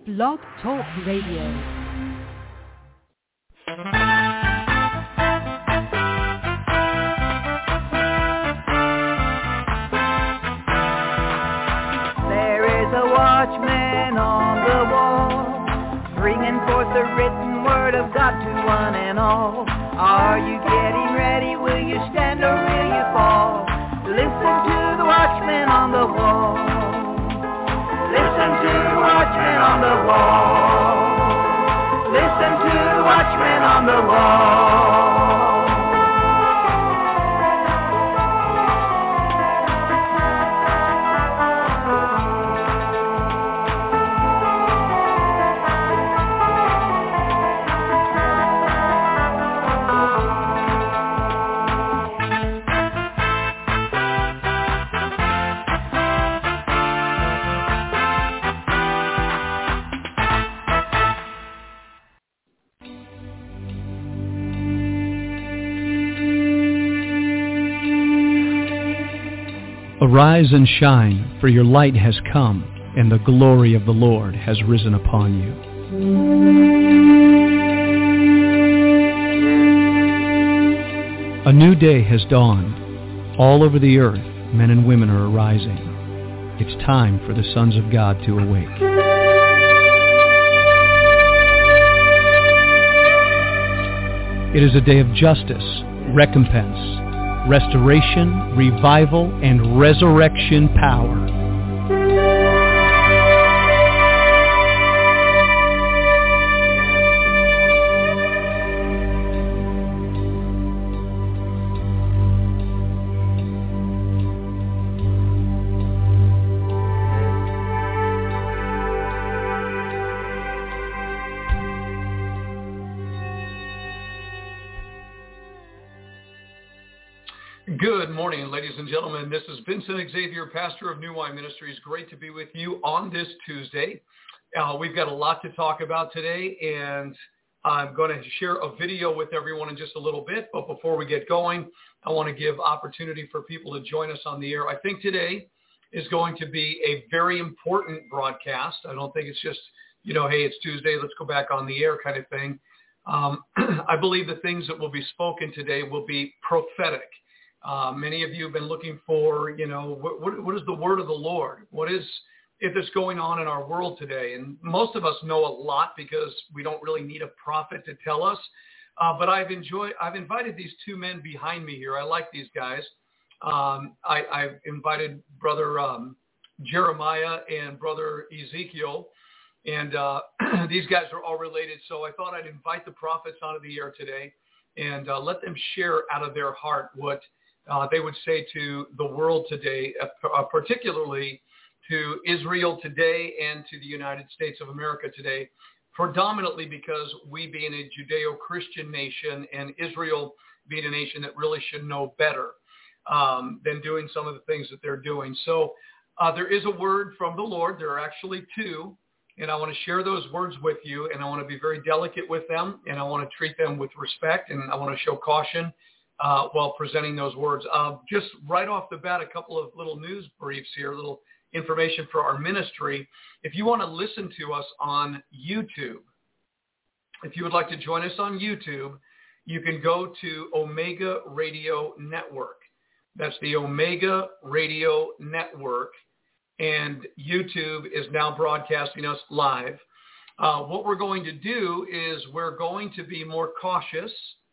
Blog Talk Radio. Watchman on the wall, bringing forth the written word of God to one and all. Are you getting ready? Will you stand or will you fall? Listen to the watchman on the wall. Listen to the watchman on the wall. Listen to the watchman on the wall. Arise and shine, for your light has come, and the glory of the Lord has risen upon you. A new day has dawned. All over the earth, men and women are arising. It's time for the sons of God to awake. It is a day of justice, recompense, restoration, revival, and resurrection power. Good morning, ladies and gentlemen. This is Vincent Xavier, pastor of New Wine Ministries. Great to be with you on this Tuesday. We've got a lot to talk about today, and I'm going to share a video with everyone in just a little bit. But before we get going, I want to give opportunity for people to join us on the air. I think today is going to be a very important broadcast. I don't think it's just, hey, it's Tuesday, let's go back on the air kind of thing. I believe the things that will be spoken today will be prophetic. Many of you have been looking for, what is the word of the Lord? What is this going on in our world today? And most of us know a lot because we don't really need a prophet to tell us. But I've invited these two men behind me here. I like these guys. I've invited Brother Jeremiah and Brother Ezekiel. And these guys are all related. So I thought I'd invite the prophets onto the air today and let them share out of their heart what they would say to the world today, particularly to Israel today and to the United States of America today, predominantly because we being a Judeo-Christian nation and Israel being a nation that really should know better than doing some of the things that they're doing. So there is a word from the Lord. There are actually two, and I want to share those words with you, and I want to be very delicate with them, and I want to treat them with respect, and I want to show caution while presenting those words. Just right off the bat, a couple of little news briefs here, a little information for our ministry. If you want to listen to us on YouTube, if you would like to join us on YouTube, you can go to Omega Radio Network. That's the Omega Radio Network, and YouTube is now broadcasting us live. What we're going to do is we're going to be more cautious.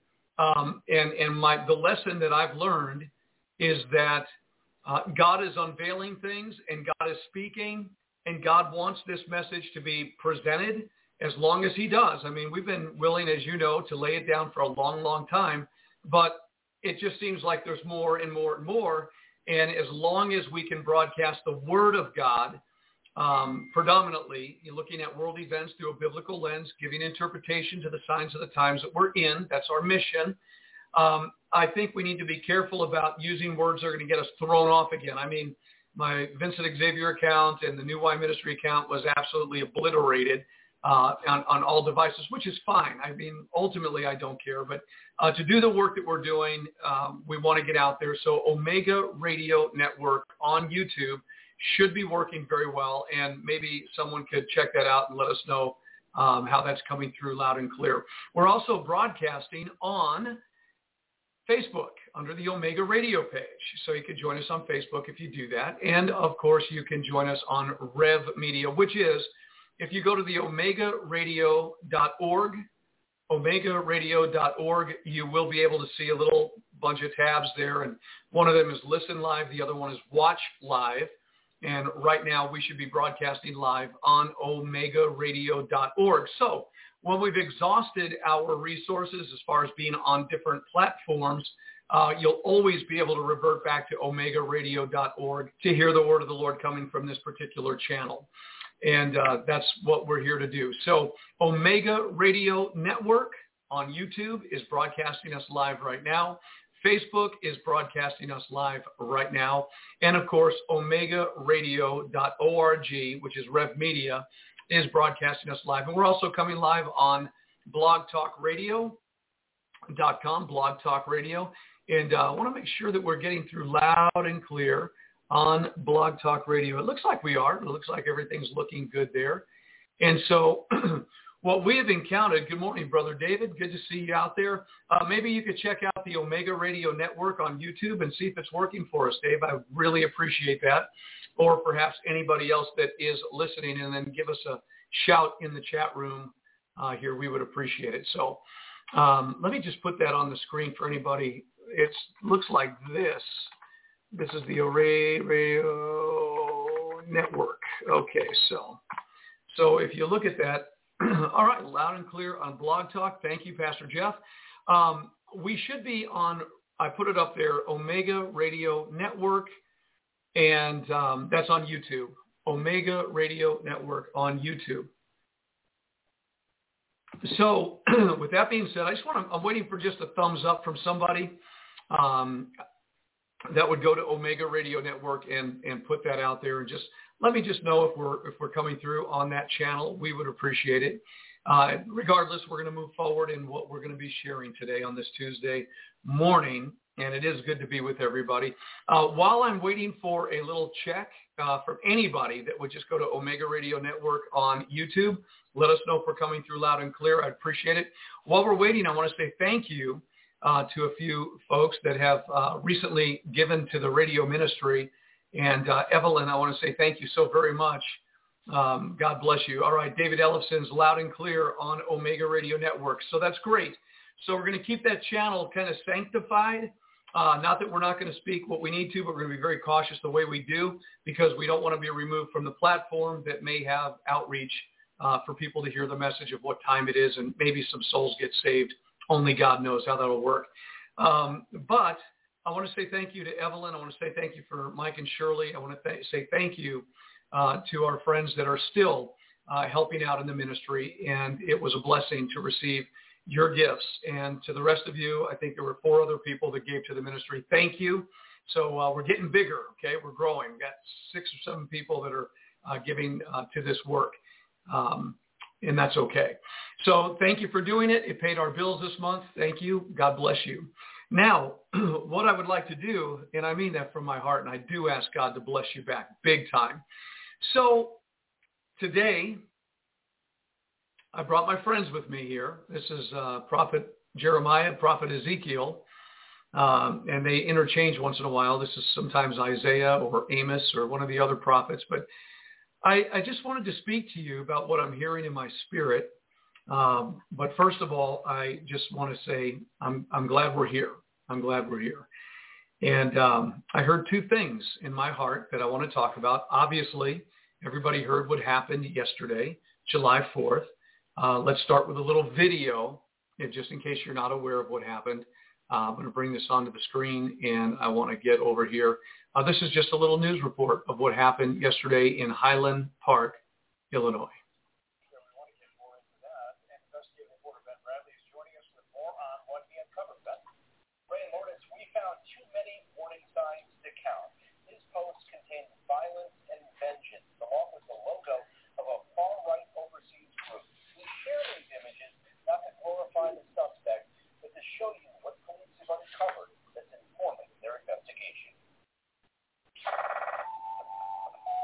The lesson that I've learned is that God is unveiling things and God is speaking and God wants this message to be presented as long as he does. I mean, we've been willing, as you know, to lay it down for a long, long time, but it just seems like there's more and more and more. And as long as we can broadcast the word of God, predominantly looking at world events through a biblical lens, giving interpretation to the signs of the times that we're in. That's our mission. I think we need to be careful about using words that are going to get us thrown off again. I mean, my Vincent Xavier account and the New Wine Ministry account was absolutely obliterated on all devices, which is fine. I mean, ultimately, I don't care. But to do the work that we're doing, we want to get out there. So Omega Radio Network on YouTube. should be working very well, and maybe someone could check that out and let us know how that's coming through loud and clear. We're also broadcasting on Facebook under the Omega Radio page. So you can join us on Facebook if you do that. And, of course, you can join us on Rev Media, which is, if you go to the omegaradio.org, omegaradio.org, you will be able to see a little bunch of tabs there. And one of them is Listen Live. The other one is Watch Live. And right now we should be broadcasting live on omegaradio.org. So when we've exhausted our resources as far as being on different platforms, you'll always be able to revert back to omegaradio.org to hear the word of the Lord coming from this particular channel. And that's what we're here to do. So Omega Radio Network on YouTube is broadcasting us live right now. Facebook is broadcasting us live right now. And, of course, omegaradio.org, which is Rev Media, is broadcasting us live. And we're also coming live on blogtalkradio.com, Blog Talk Radio. And I want to make sure that we're getting through loud and clear on Blog Talk Radio. It looks like we are. It looks like everything's looking good there. And so what we have encountered, good morning, Brother David. Good to see you out there. Maybe you could check out the Omega Radio Network on YouTube and see if it's working for us, Dave. I really appreciate that. Or perhaps anybody else that is listening, and then give us a shout in the chat room here. We would appreciate it. So let me just put that on the screen for anybody. It looks like this. This is the Radio Network. Okay, so if you look at that, all right, loud and clear on Blog Talk. Thank you, Pastor Jeff. We should be on, I put it up there, Omega Radio Network, and that's on YouTube. Omega Radio Network on YouTube. So with that being said, I'm waiting for just a thumbs up from somebody that would go to Omega Radio Network and put that out there, and just let me just know if we're coming through on that channel. We would appreciate it. Regardless, we're going to move forward in what we're going to be sharing today on this Tuesday morning, and it is good to be with everybody. While I'm waiting for a little check from anybody that would just go to Omega Radio Network on YouTube, let us know if we're coming through loud and clear. I'd appreciate it. While we're waiting, I want to say thank you to a few folks that have recently given to the radio ministry. And Evelyn, I want to say thank you so very much. God bless you. All right, David Ellison's loud and clear on Omega Radio Network. So that's great. So we're going to keep that channel kind of sanctified. Not that we're not going to speak what we need to, but we're going to be very cautious the way we do, because we don't want to be removed from the platform that may have outreach for people to hear the message of what time it is, and maybe some souls get saved. Only God knows how that will work. But I want to say thank you to Evelyn. I want to say thank you for Mike and Shirley. I want to say thank you to our friends that are still helping out in the ministry. And it was a blessing to receive your gifts. And to the rest of you, I think there were 4 other people that gave to the ministry. Thank you. So we're getting bigger, okay? We're growing. We've got 6 or 7 people that are giving to this work. And that's okay. So thank you for doing it. It paid our bills this month. Thank you. God bless you. Now, what I would like to do, and I mean that from my heart, and I do ask God to bless you back big time. So today, I brought my friends with me here. This is Prophet Jeremiah, Prophet Ezekiel, and they interchange once in a while. This is sometimes Isaiah or Amos or one of the other prophets. But I just wanted to speak to you about what I'm hearing in my spirit. But first of all, I just want to say I'm glad we're here. I'm glad we're here. And I heard 2 things in my heart that I want to talk about. Obviously, everybody heard what happened yesterday, July 4th. Let's start with a little video, just in case you're not aware of what happened. I'm going to bring this onto the screen, and I want to get over here. This is just a little news report of what happened yesterday in Highland Park, Illinois. Violence and vengeance, along with the logo of a far-right overseas group. We share these images not to glorify the suspect, but to show you what police have uncovered that's informing their investigation.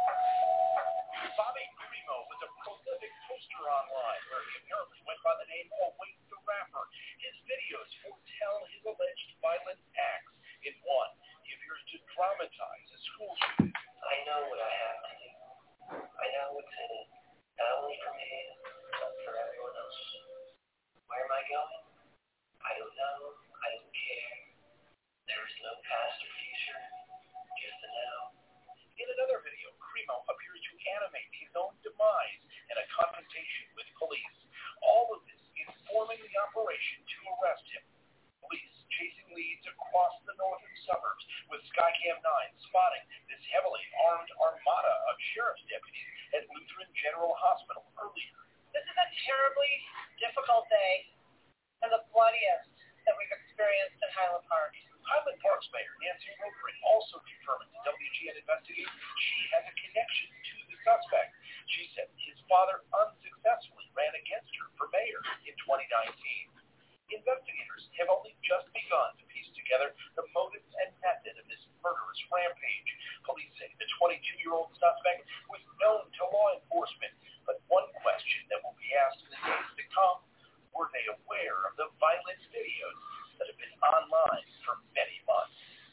General Hospital earlier. This is a terribly difficult day and the bloodiest that we've experienced in Highland Park. Highland Park's Mayor Nancy Rotary also determined to WGN investigators she has a connection to the suspect. She said his father unsuccessfully ran against her for mayor in 2019. Investigators have only just begun to piece together the motives and method of this murderous rampage. Police say the 22-year-old suspect was known to law enforcement, but one question that will be asked in the days to come, were they aware of the violent videos that have been online for many months?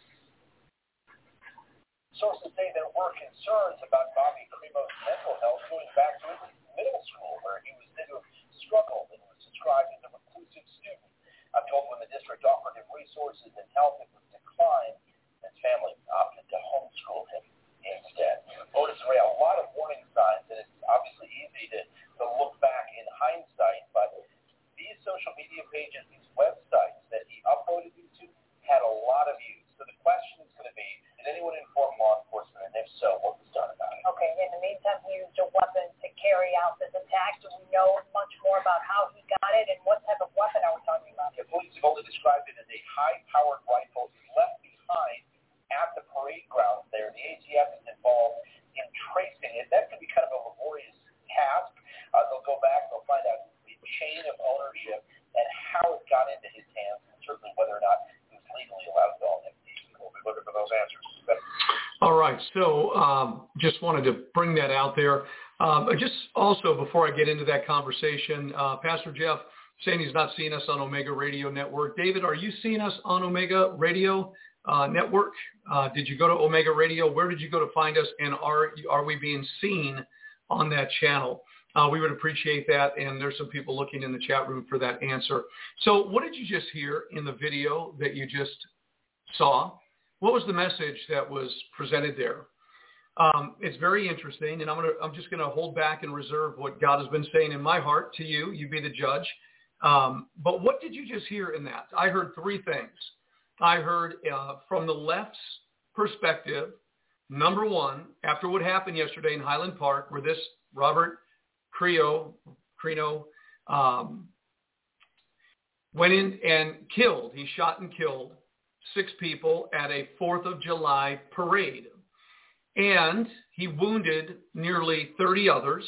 Sources say there were concerns about Bobby Cremo's mental health going back to his middle school, where he was said to have struggled and was described as a reclusive student. I'm told when the district offered him resources and help, it was declined. His family opted to homeschool him instead. Otis Ray, a lot of warning signs, and it's obviously easy to look back in hindsight, but these social media pages, these websites that he uploaded these to, had a lot of use. So the question is going to be, did anyone inform law enforcement, and if so, what was done about it? Okay, in the meantime, he used a weapon to carry out this attack. Do we know much more about how he got it, and what type of weapon are we talking about? Yeah, police have only described it as a high-powered rifle he left behind at the parade grounds there. The ATF is involved in tracing it. That could be kind of a laborious task. They'll go back, they'll find out the chain of ownership and how it got into his hands, and certainly whether or not he was legally allowed to own it. We'll be looking for those answers. All right, so just wanted to bring that out there. Just also, before I get into that conversation, Pastor Jeff saying he's not seeing us on Omega Radio Network. David, are you seeing us on Omega Radio Network? Did you go to Omega Radio? Where did you go to find us? And are we being seen on that channel? We would appreciate that, and there's some people looking in the chat room for that answer. So what did you just hear in the video that you just saw? What was the message that was presented there? It's very interesting, and I'm just going to hold back and reserve what God has been saying in my heart to you. You be the judge. But what did you just hear in that? I heard three things. I heard from the left's perspective, number one, after what happened yesterday in Highland Park, where this Robert Creno went in and killed. He shot and killed 6 people at a 4th of July parade. And he wounded nearly 30 others.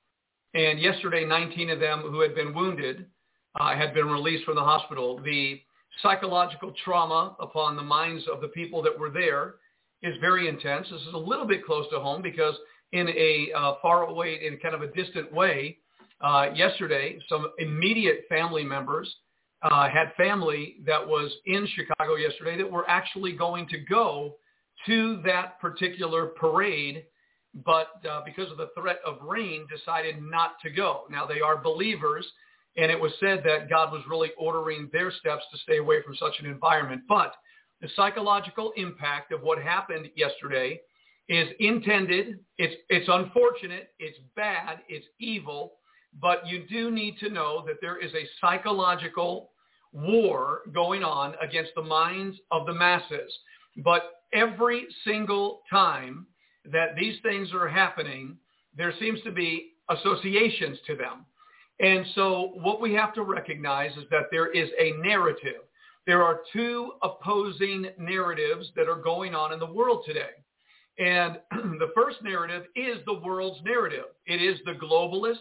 And yesterday, 19 of them who had been wounded had been released from the hospital. The psychological trauma upon the minds of the people that were there is very intense. This is a little bit close to home because in a far away, in kind of a distant way, yesterday, some immediate family members had family that was in Chicago yesterday that were actually going to go to that particular parade, but because of the threat of rain, decided not to go. Now, they are believers, and it was said that God was really ordering their steps to stay away from such an environment. But the psychological impact of what happened yesterday is intended. It's unfortunate. It's bad. It's evil. But you do need to know that there is a psychological war going on against the minds of the masses. But every single time that these things are happening, there seems to be associations to them. And so what we have to recognize is that there is a narrative. There are 2 opposing narratives that are going on in the world today. And the first narrative is the world's narrative. It is the globalist,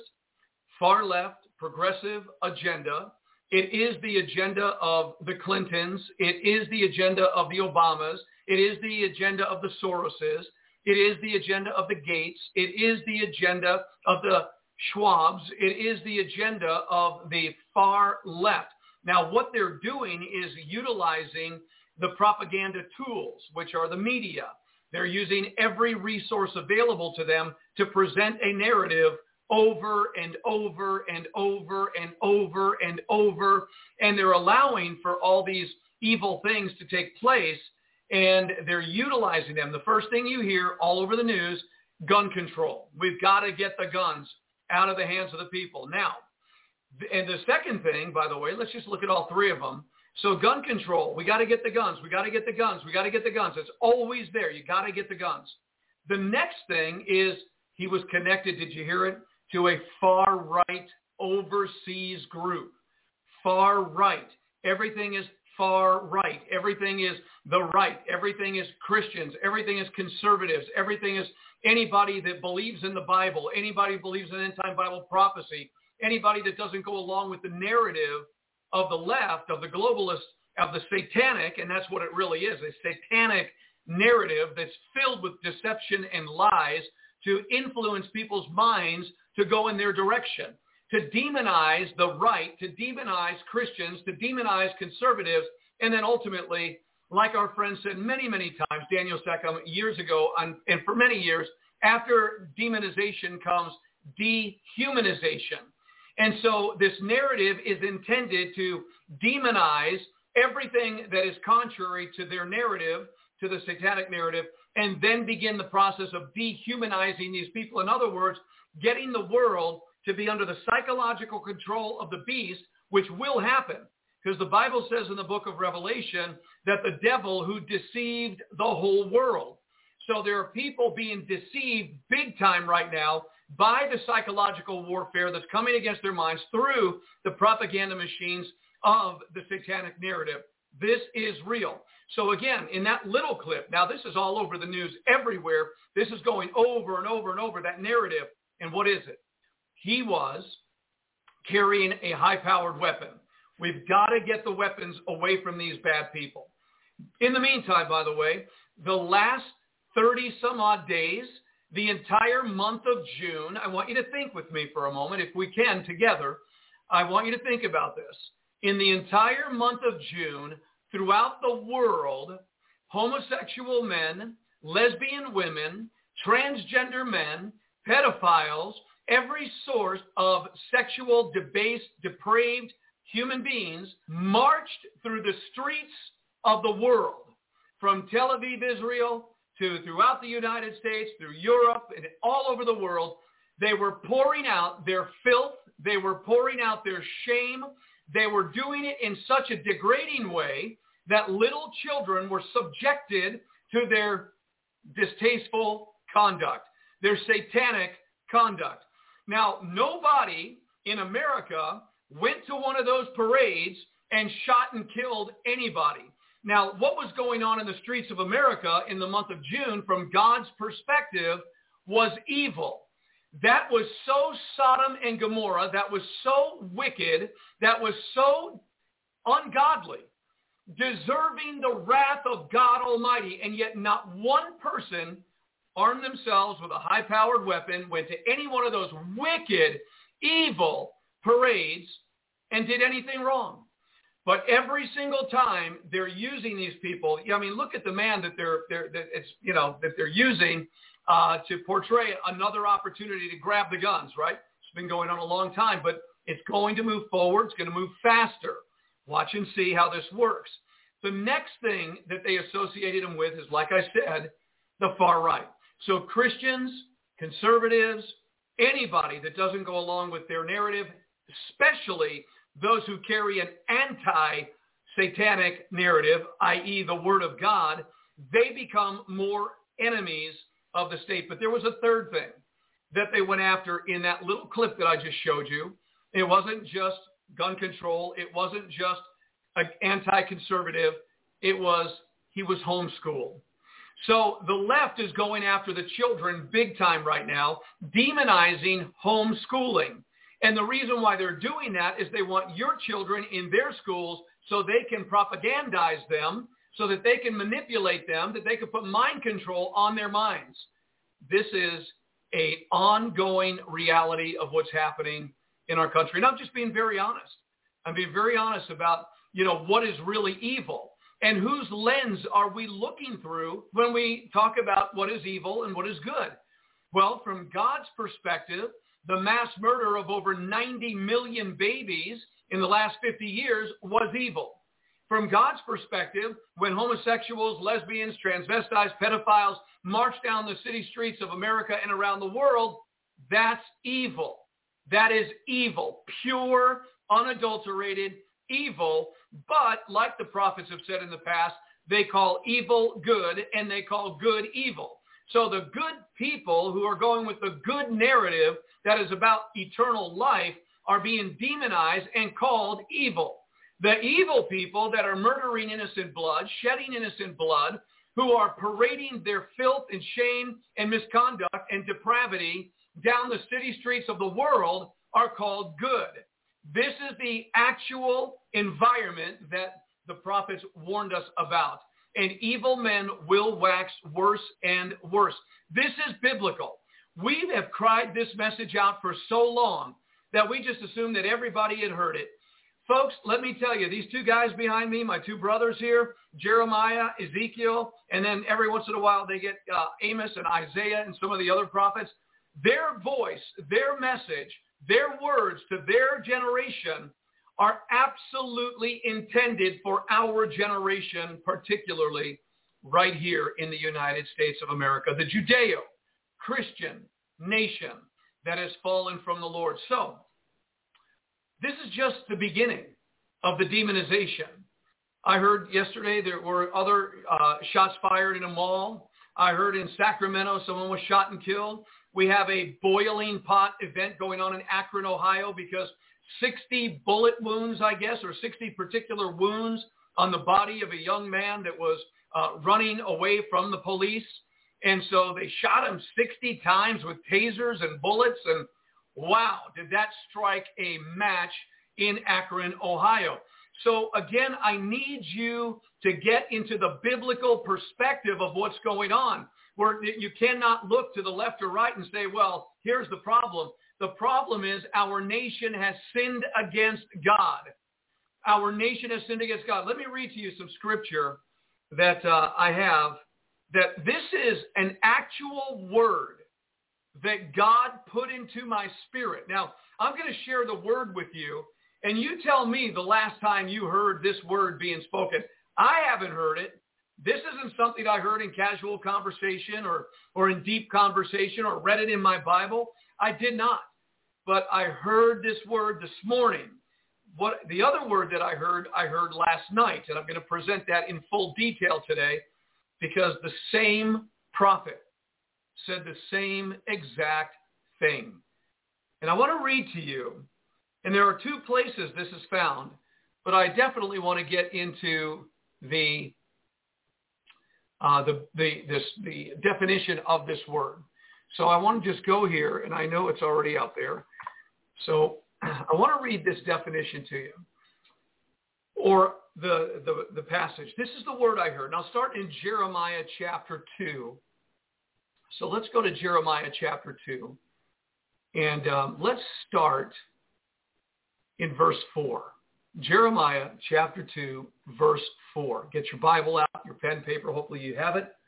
far left, progressive agenda. It is the agenda of the Clintons. It is the agenda of the Obamas. It is the agenda of the Soroses. It is the agenda of the Gates. It is the agenda of the Schwabs. It is the agenda of the far left. Now, what they're doing is utilizing the propaganda tools, which are the media. They're using every resource available to them to present a narrative over and over and over and over and over. And they're allowing for all these evil things to take place, and they're utilizing them. The first thing you hear all over the news, gun control. We've got to get the guns out of the hands of the people. Now, and the second thing, by the way, let's just look at all 3 of them. So gun control, we got to get the guns. We got to get the guns. We got to get the guns. It's always there. You got to get the guns. The next thing is he was connected, did you hear it, to a far-right overseas group. Far-right. Everything is far-right. Everything is the right. Everything is Christians. Everything is conservatives. Everything is anybody that believes in the Bible, anybody who believes in end-time Bible prophecy, anybody that doesn't go along with the narrative of the left, of the globalists, of the satanic, and that's what it really is, a satanic narrative that's filled with deception and lies to influence people's minds to go in their direction, to demonize the right, to demonize Christians, to demonize conservatives, and then ultimately, like our friend said many, many times, Daniel Seckham, years ago, and for many years, after demonization comes dehumanization. And so this narrative is intended to demonize everything that is contrary to their narrative, to the satanic narrative, and then begin the process of dehumanizing these people. In other words, getting the world to be under the psychological control of the beast, which will happen. Because the Bible says in the book of Revelation that the devil who deceived the whole world. So there are people being deceived big time right now by the psychological warfare that's coming against their minds through the propaganda machines of the satanic narrative. This is real. So again, in that little clip, now this is all over the news everywhere. This is going over and over and over, that narrative. And what is it? He was carrying a high-powered weapon. We've got to get the weapons away from these bad people. In the meantime, by the way, the last 30-some-odd days, the entire month of June, I want you to think with me for a moment, if we can, together. I want you to think about this. In the entire month of June, throughout the world, homosexual men, lesbian women, transgender men, pedophiles, every source of sexual, debased, depraved human beings marched through the streets of the world, from Tel Aviv, Israel, to throughout the United States, through Europe, and all over the world. They were pouring out their filth. They were pouring out their shame. They were doing it in such a degrading way that little children were subjected to their distasteful conduct, their satanic conduct. Now, nobody in America went to one of those parades and shot and killed anybody. Now, what was going on in the streets of America in the month of June, from God's perspective, was evil. That was so Sodom and Gomorrah, that was so wicked, that was so ungodly, deserving the wrath of God Almighty, and yet not one person armed themselves with a high-powered weapon, went to any one of those wicked, evil parades and did anything wrong. But every single time they're using these people, I mean, look at the man that they're using to portray another opportunity to grab the guns, right? It's been going on a long time, but it's going to move forward. It's going to move faster. Watch and see how this works. The next thing that they associated him with is, like I said, the far right. So Christians, conservatives, anybody that doesn't go along with their narrative, especially those who carry an anti-satanic narrative, i.e. the Word of God, they become more enemies of the state. But there was a third thing that they went after in that little clip that I just showed you. It wasn't just gun control. It wasn't just anti-conservative. It was he was homeschooled. So the left is going after the children big time right now, demonizing homeschooling. And the reason why they're doing that is they want your children in their schools so they can propagandize them, so that they can manipulate them, that they can put mind control on their minds. This is an ongoing reality of what's happening in our country. And I'm just being very honest. I'm being very honest about, what is really evil. And whose lens are we looking through when we talk about what is evil and what is good? Well, from God's perspective, the mass murder of over 90 million babies in the last 50 years was evil. From God's perspective, when homosexuals, lesbians, transvestites, pedophiles march down the city streets of America and around the world, that's evil. That is evil, pure, unadulterated evil. But like the prophets have said in the past, they call evil good and they call good evil. So the good people who are going with the good narrative that is about eternal life are being demonized and called evil. The evil people that are murdering innocent blood, shedding innocent blood, who are parading their filth and shame and misconduct and depravity down the city streets of the world are called good. This is the actual environment that the prophets warned us about. And evil men will wax worse and worse. This is biblical. We have cried this message out for so long that we just assumed that everybody had heard it. Folks, let me tell you, these two guys behind me, my two brothers here, Jeremiah, Ezekiel, and then every once in a while they get Amos and Isaiah and some of the other prophets. Their voice, their message, their words to their generation are absolutely intended for our generation, particularly right here in the United States of America, the Judeo-Christian nation that has fallen from the Lord. So, this is just the beginning of the demonization. I heard yesterday there were other shots fired in a mall. I heard in Sacramento someone was shot and killed. We have a boiling pot event going on in Akron, Ohio, because 60 bullet wounds, I guess, or 60 particular wounds on the body of a young man that was running away from the police. And so they shot him 60 times with tasers and bullets, and wow, did that strike a match in Akron, Ohio. So again, I need you to get into the biblical perspective of what's going on, where you cannot look to the left or right and say, well, here's the problem. The problem is our nation has sinned against God. Our nation has sinned against God. Let me read to you some scripture that I have, that this is an actual word that God put into my spirit. Now, I'm going to share the word with you, and you tell me the last time you heard this word being spoken. I haven't heard it. This isn't something I heard in casual conversation or in deep conversation or read it in my Bible. I did not. But I heard this word this morning. What the other word that I heard last night, and I'm going to present that in full detail today, because the same prophet said the same exact thing. And I want to read to you, and there are two places this is found, but I definitely want to get into the definition of this word. So I want to just go here, and I know it's already out there. So I want to read this definition to you, or the passage. This is the word I heard. Now start in Jeremiah chapter 2. So let's go to Jeremiah chapter 2, and let's start in verse 4. Jeremiah chapter 2, verse 4. Get your Bible out, your pen, paper. Hopefully you have it,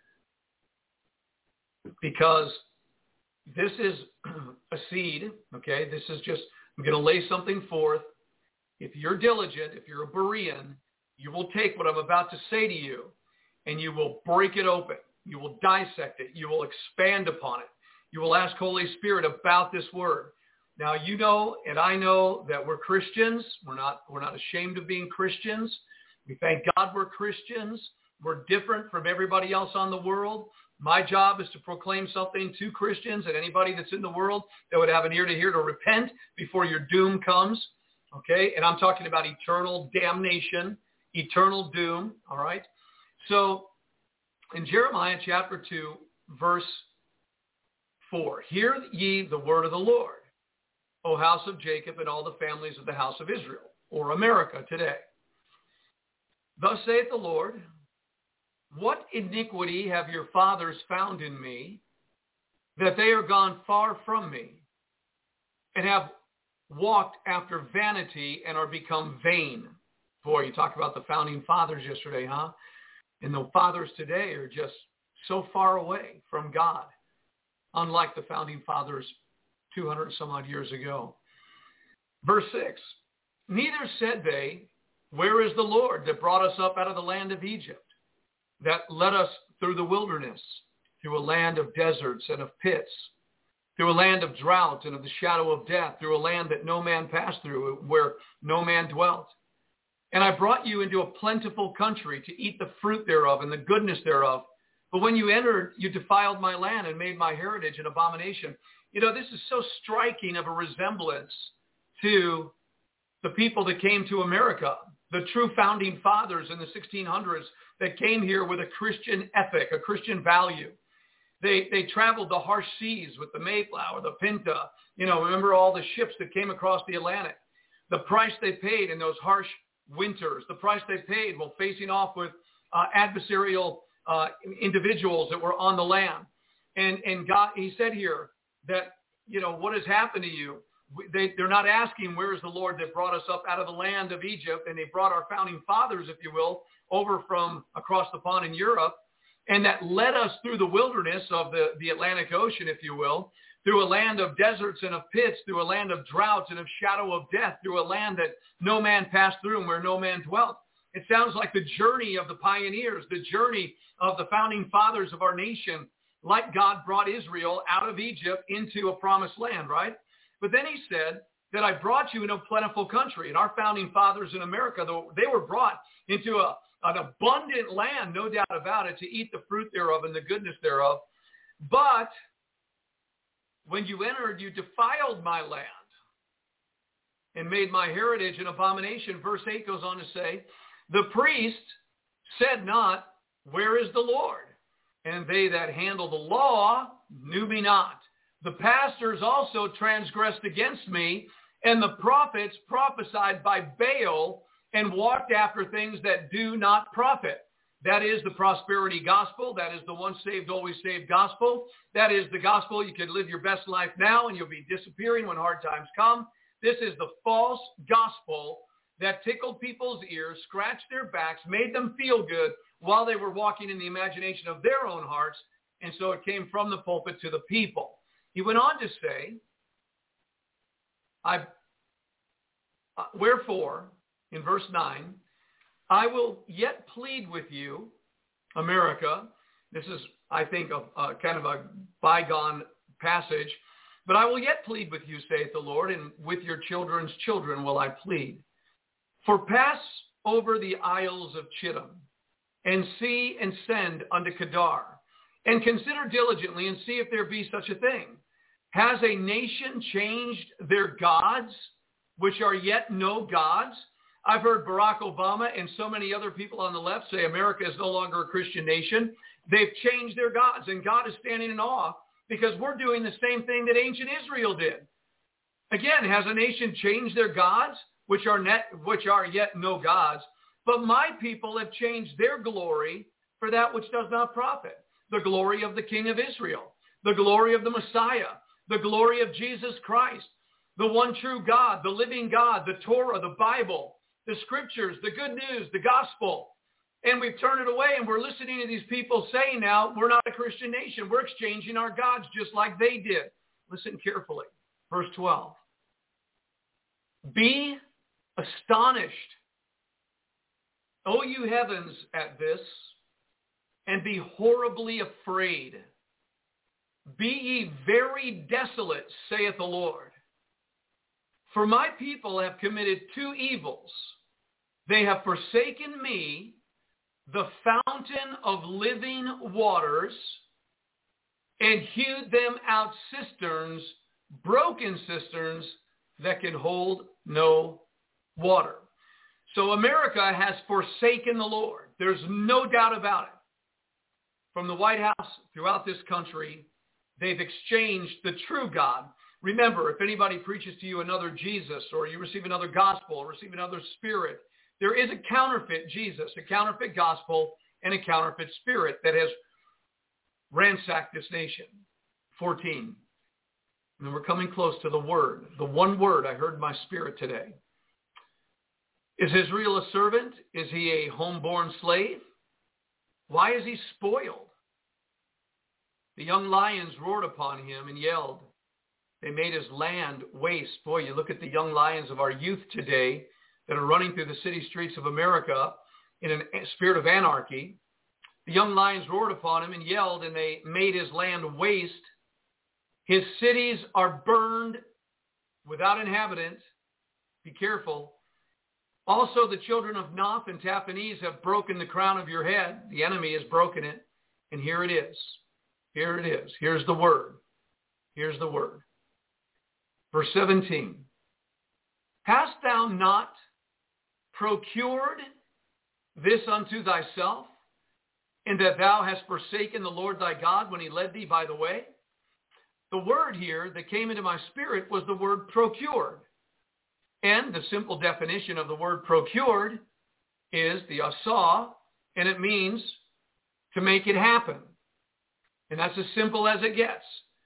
because this is a seed, okay? This is just, I'm going to lay something forth. If you're diligent, if you're a Berean, you will take what I'm about to say to you, and you will break it open. You will dissect it. You will expand upon it. You will ask Holy Spirit about this word. Now, you know, and I know that we're Christians. We're not ashamed of being Christians. We thank God we're Christians. We're different from everybody else on the world. My job is to proclaim something to Christians and anybody that's in the world that would have an ear to hear, to repent before your doom comes. Okay? And I'm talking about eternal damnation, eternal doom. All right? So in Jeremiah chapter 2, verse 4, hear ye the word of the Lord, O house of Jacob, and all the families of the house of Israel, or America today. Thus saith the Lord, what iniquity have your fathers found in me, that they are gone far from me, and have walked after vanity and are become vain? Boy, you talked about the founding fathers yesterday, huh? And the fathers today are just so far away from God, unlike the founding fathers 200 some odd years ago. Verse 6, neither said they, where is the Lord that brought us up out of the land of Egypt, that led us through the wilderness, through a land of deserts and of pits, through a land of drought and of the shadow of death, through a land that no man passed through, where no man dwelt. And I brought you into a plentiful country to eat the fruit thereof and the goodness thereof, But when you entered, you defiled my land and made my heritage an abomination. This is so striking of a resemblance to the people that came to America, the true founding fathers in the 1600s that came here with a Christian ethic, a Christian value. They traveled the harsh seas with the Mayflower, the Pinta. Remember all the ships that came across the Atlantic. The price they paid in those harsh winters, the price they paid while facing off with adversarial individuals that were on the land. And God, he said here that, what has happened to you? They're not asking, where is the Lord that brought us up out of the land of Egypt? And they brought our founding fathers, if you will, over from across the pond in Europe. And that led us through the wilderness of the Atlantic Ocean, if you will, through a land of deserts and of pits, through a land of droughts and of shadow of death, through a land that no man passed through and where no man dwelt. It sounds like the journey of the pioneers, the journey of the founding fathers of our nation, like God brought Israel out of Egypt into a promised land, right? But then he said that I brought you into a plentiful country. And our founding fathers in America, they were brought into an abundant land, no doubt about it, to eat the fruit thereof and the goodness thereof. But when you entered, you defiled my land and made my heritage an abomination. Verse 8 goes on to say, the priest said not, where is the Lord? And they that handle the law knew me not. The pastors also transgressed against me, and the prophets prophesied by Baal and walked after things that do not profit. That is the prosperity gospel. That is the once saved, always saved gospel. That is the gospel you can live your best life now and you'll be disappearing when hard times come. This is the false gospel that tickled people's ears, scratched their backs, made them feel good while they were walking in the imagination of their own hearts. And so it came from the pulpit to the people. He went on to say, wherefore, in verse 9, I will yet plead with you, America. This is, I think, a kind of a bygone passage. But I will yet plead with you, saith the Lord, and with your children's children will I plead. For pass over the isles of Chittim, and see and send unto Kedar, and consider diligently and see if there be such a thing. Has a nation changed their gods, which are yet no gods? I've heard Barack Obama and so many other people on the left say America is no longer a Christian nation. They've changed their gods, and God is standing in awe because we're doing the same thing that ancient Israel did. Again, has a nation changed their gods, which are yet no gods? But my people have changed their glory for that which does not profit. The glory of the King of Israel, the glory of the Messiah, the glory of Jesus Christ, the one true God, the living God, the Torah, the Bible, the scriptures, the good news, the gospel. And we've turned it away, and we're listening to these people saying now, we're not a Christian nation. We're exchanging our gods just like they did. Listen carefully. Verse 12. Be astonished, O you heavens, at this, and be horribly afraid. Be ye very desolate, saith the Lord. For my people have committed two evils. They have forsaken me, the fountain of living waters, and hewed them out cisterns, broken cisterns, that can hold no water. So America has forsaken the Lord. There's no doubt about it. From the White House throughout this country, they've exchanged the true God. Remember, if anybody preaches to you another Jesus, or you receive another gospel, or receive another spirit, there is a counterfeit Jesus, a counterfeit gospel, and a counterfeit spirit that has ransacked this nation. 14. And we're coming close to the word, the one word I heard in my spirit today. Is Israel a servant? Is he a homeborn slave? Why is he spoiled? The young lions roared upon him and yelled. They made his land waste. Boy, you look at the young lions of our youth today that are running through the city streets of America in a spirit of anarchy. The young lions roared upon him and yelled, and they made his land waste. His cities are burned without inhabitants. Be careful. Also, the children of Noph and Taphanes have broken the crown of your head. The enemy has broken it. And here it is. Here it is. Here's the word. Here's the word. Verse 17. Hast thou not procured this unto thyself, in that thou hast forsaken the Lord thy God when he led thee by the way? The word here that came into my spirit was the word procured. And the simple definition of the word procured is the asah, and it means to make it happen. And that's as simple as it gets.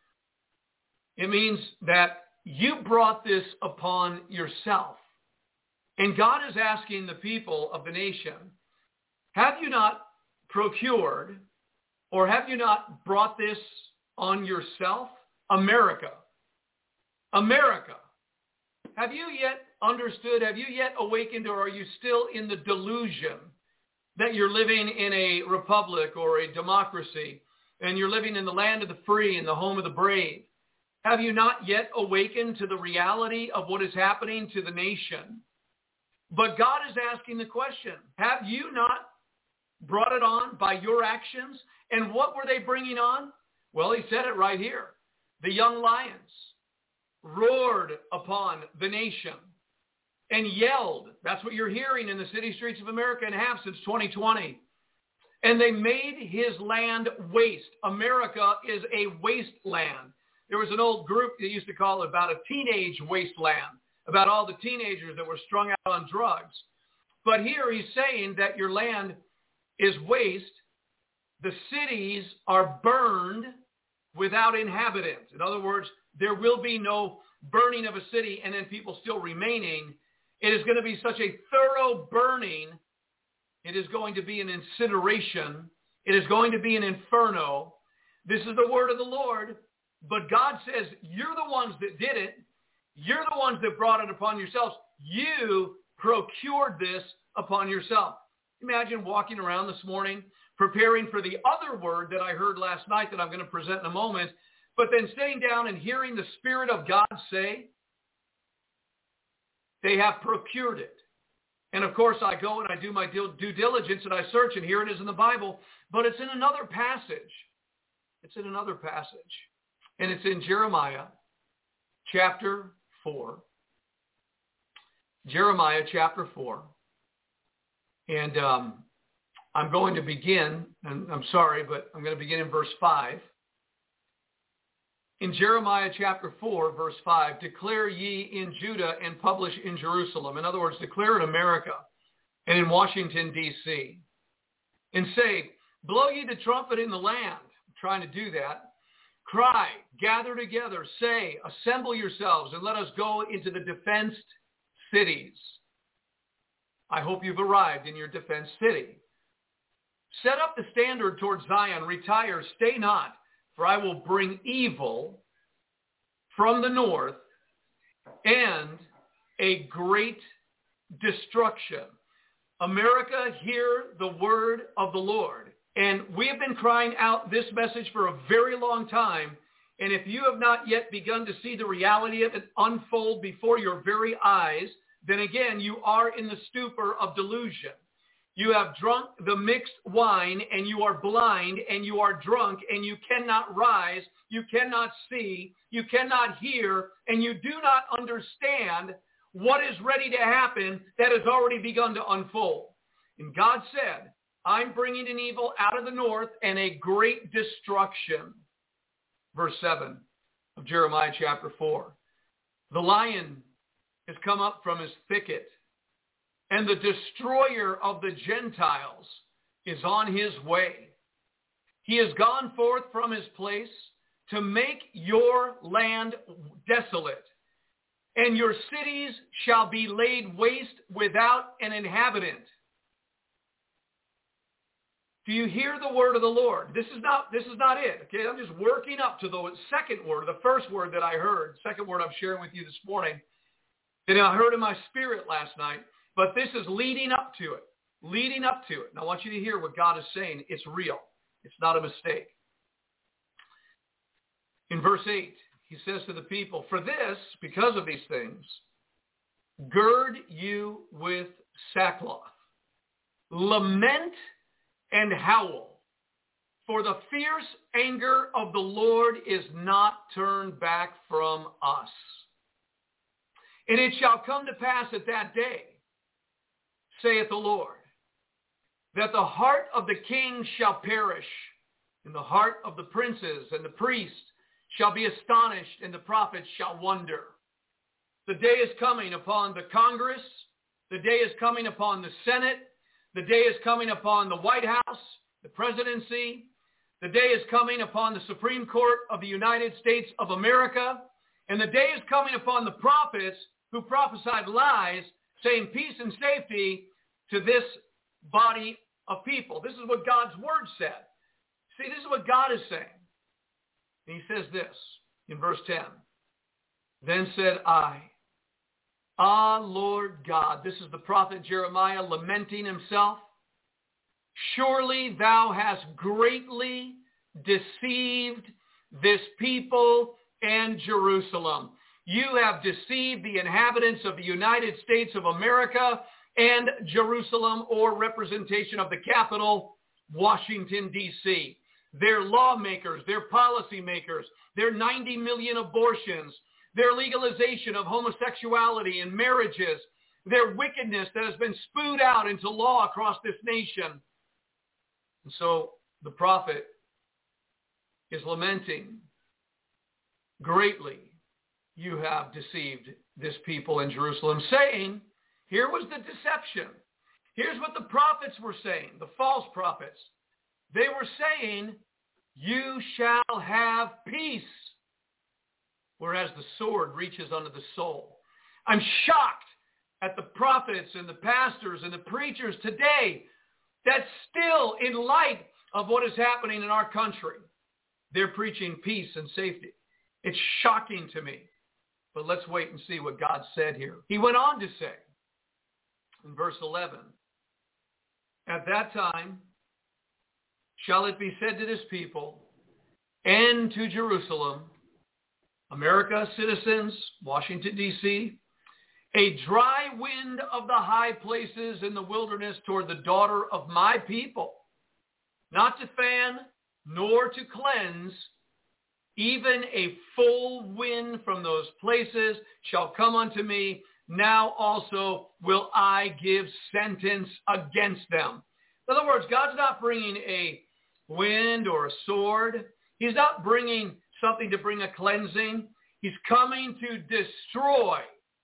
It means that you brought this upon yourself. And God is asking the people of the nation, have you not procured, or have you not brought this on yourself? America. America. Have you yet understood, have you yet awakened, or are you still in the delusion that you're living in a republic or a democracy, and you're living in the land of the free and the home of the brave? Have you not yet awakened to the reality of what is happening to the nation? But God is asking the question, have you not brought it on by your actions? And what were they bringing on? Well, he said it right here. The young lions roared upon the nation and yelled. That's what you're hearing in the city streets of America and have since 2020. And they made his land waste. America is a wasteland. There was an old group that used to call it about a teenage wasteland, about all the teenagers that were strung out on drugs. But here he's saying that your land is waste. The cities are burned without inhabitants. In other words, there will be no burning of a city and then people still remaining. It is going to be such a thorough burning. It is going to be an incineration. It is going to be an inferno. This is the word of the Lord. But God says, you're the ones that did it. You're the ones that brought it upon yourselves. You procured this upon yourself. Imagine walking around this morning, preparing for the other word that I heard last night that I'm going to present in a moment, but then sitting down and hearing the Spirit of God say, they have procured it. And of course, I go and I do my due diligence and I search, and here it is in the Bible, but it's in another passage. It's in another passage. And it's in Jeremiah chapter 4. Jeremiah chapter 4. And I'm going to begin, and I'm sorry, but I'm going to begin in verse 5. In Jeremiah chapter 4, verse 5, declare ye in Judah and publish in Jerusalem. In other words, declare in America and in Washington, D.C. And say, blow ye the trumpet in the land. I'm trying to do that. Cry, gather together, say, assemble yourselves, and let us go into the defensed cities. I hope you've arrived in your defense city. Set up the standard towards Zion, retire, stay not, for I will bring evil from the north and a great destruction. America, hear the word of the Lord. And we have been crying out this message for a very long time. And if you have not yet begun to see the reality of it unfold before your very eyes, then again, you are in the stupor of delusion. You have drunk the mixed wine, and you are blind, and you are drunk, and you cannot rise, you cannot see, you cannot hear, and you do not understand what is ready to happen that has already begun to unfold. And God said, I'm bringing an evil out of the north and a great destruction. Verse 7 of Jeremiah chapter 4. The lion has come up from his thicket, and the destroyer of the Gentiles is on his way. He has gone forth from his place to make your land desolate, and your cities shall be laid waste without an inhabitant. Do you hear the word of the Lord? This is not it. Okay, I'm just working up to the second word, the first word that I heard, second word I'm sharing with you this morning, that I heard in my spirit last night. But this is leading up to it. Leading up to it. And I want you to hear what God is saying. It's real. It's not a mistake. In verse 8, he says to the people, for this, because of these things, gird you with sackcloth. Lament and howl. For the fierce anger of the Lord is not turned back from us. And it shall come to pass at that day, saith the Lord, that the heart of the king shall perish, and the heart of the princes and the priests shall be astonished, and the prophets shall wonder. The day is coming upon the Congress. The day is coming upon the Senate. The day is coming upon the White House, the presidency. The day is coming upon the Supreme Court of the United States of America. And the day is coming upon the prophets who prophesied lies, saying peace and safety to this body of people. This is what God's word said. See, this is what God is saying. And he says this in verse 10. Then said I, Lord God, this is the prophet Jeremiah lamenting himself. Surely thou hast greatly deceived this people and Jerusalem. You have deceived the inhabitants of the United States of America and Jerusalem, or representation of the capital, Washington, D.C. Their lawmakers, their policymakers, their 90 million abortions, their legalization of homosexuality and marriages, their wickedness that has been spewed out into law across this nation. And so the prophet is lamenting, greatly you have deceived this people in Jerusalem, saying, here was the deception. Here's what the prophets were saying, the false prophets. They were saying, you shall have peace, whereas the sword reaches unto the soul. I'm shocked at the prophets and the pastors and the preachers today that still, in light of what is happening in our country, they're preaching peace and safety. It's shocking to me. But let's wait and see what God said here. He went on to say in verse 11, at that time shall it be said to this people and to Jerusalem, America, citizens, Washington, D.C., a dry wind of the high places in the wilderness toward the daughter of my people, not to fan nor to cleanse, even a full wind from those places shall come unto me. Now also will I give sentence against them. In other words, God's not bringing a wind or a sword. He's not bringing something to bring a cleansing. He's coming to destroy.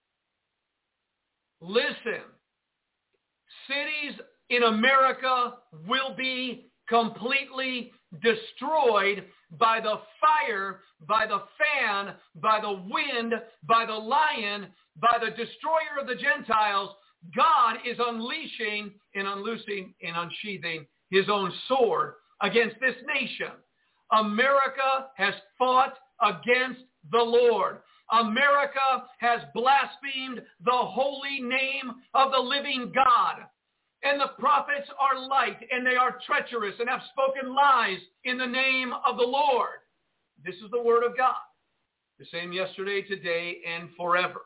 Listen, cities in America will be completely destroyed by the fire, by the fan, by the wind, by the lion, by the destroyer of the Gentiles. God is unleashing and unloosing and unsheathing his own sword against this nation. America has fought against the Lord. America has blasphemed the holy name of the living God. And the prophets are light, and they are treacherous, and have spoken lies in the name of the Lord. This is the word of God, the same yesterday, today, and forever.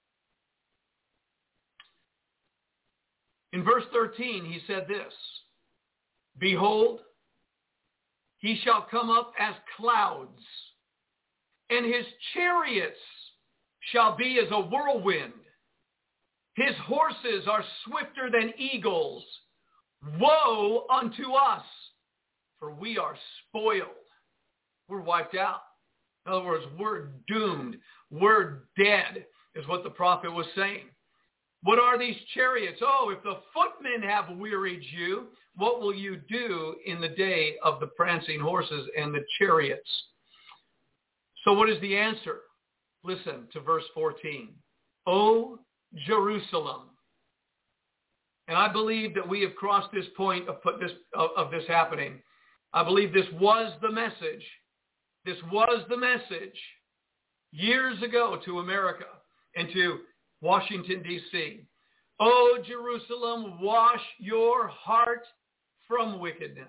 In verse 13, he said this, behold, he shall come up as clouds, and his chariots shall be as a whirlwind. His horses are swifter than eagles. Woe unto us, for we are spoiled. We're wiped out. In other words, we're doomed. We're dead, is what the prophet was saying. What are these chariots? Oh, if the footmen have wearied you, what will you do in the day of the prancing horses and the chariots? So what is the answer? Listen to verse 14. O Jerusalem. And I believe that we have crossed this point of this happening. I believe this was the message. This was the message years ago to America and to Washington, D.C. O Jerusalem, wash your heart from wickedness,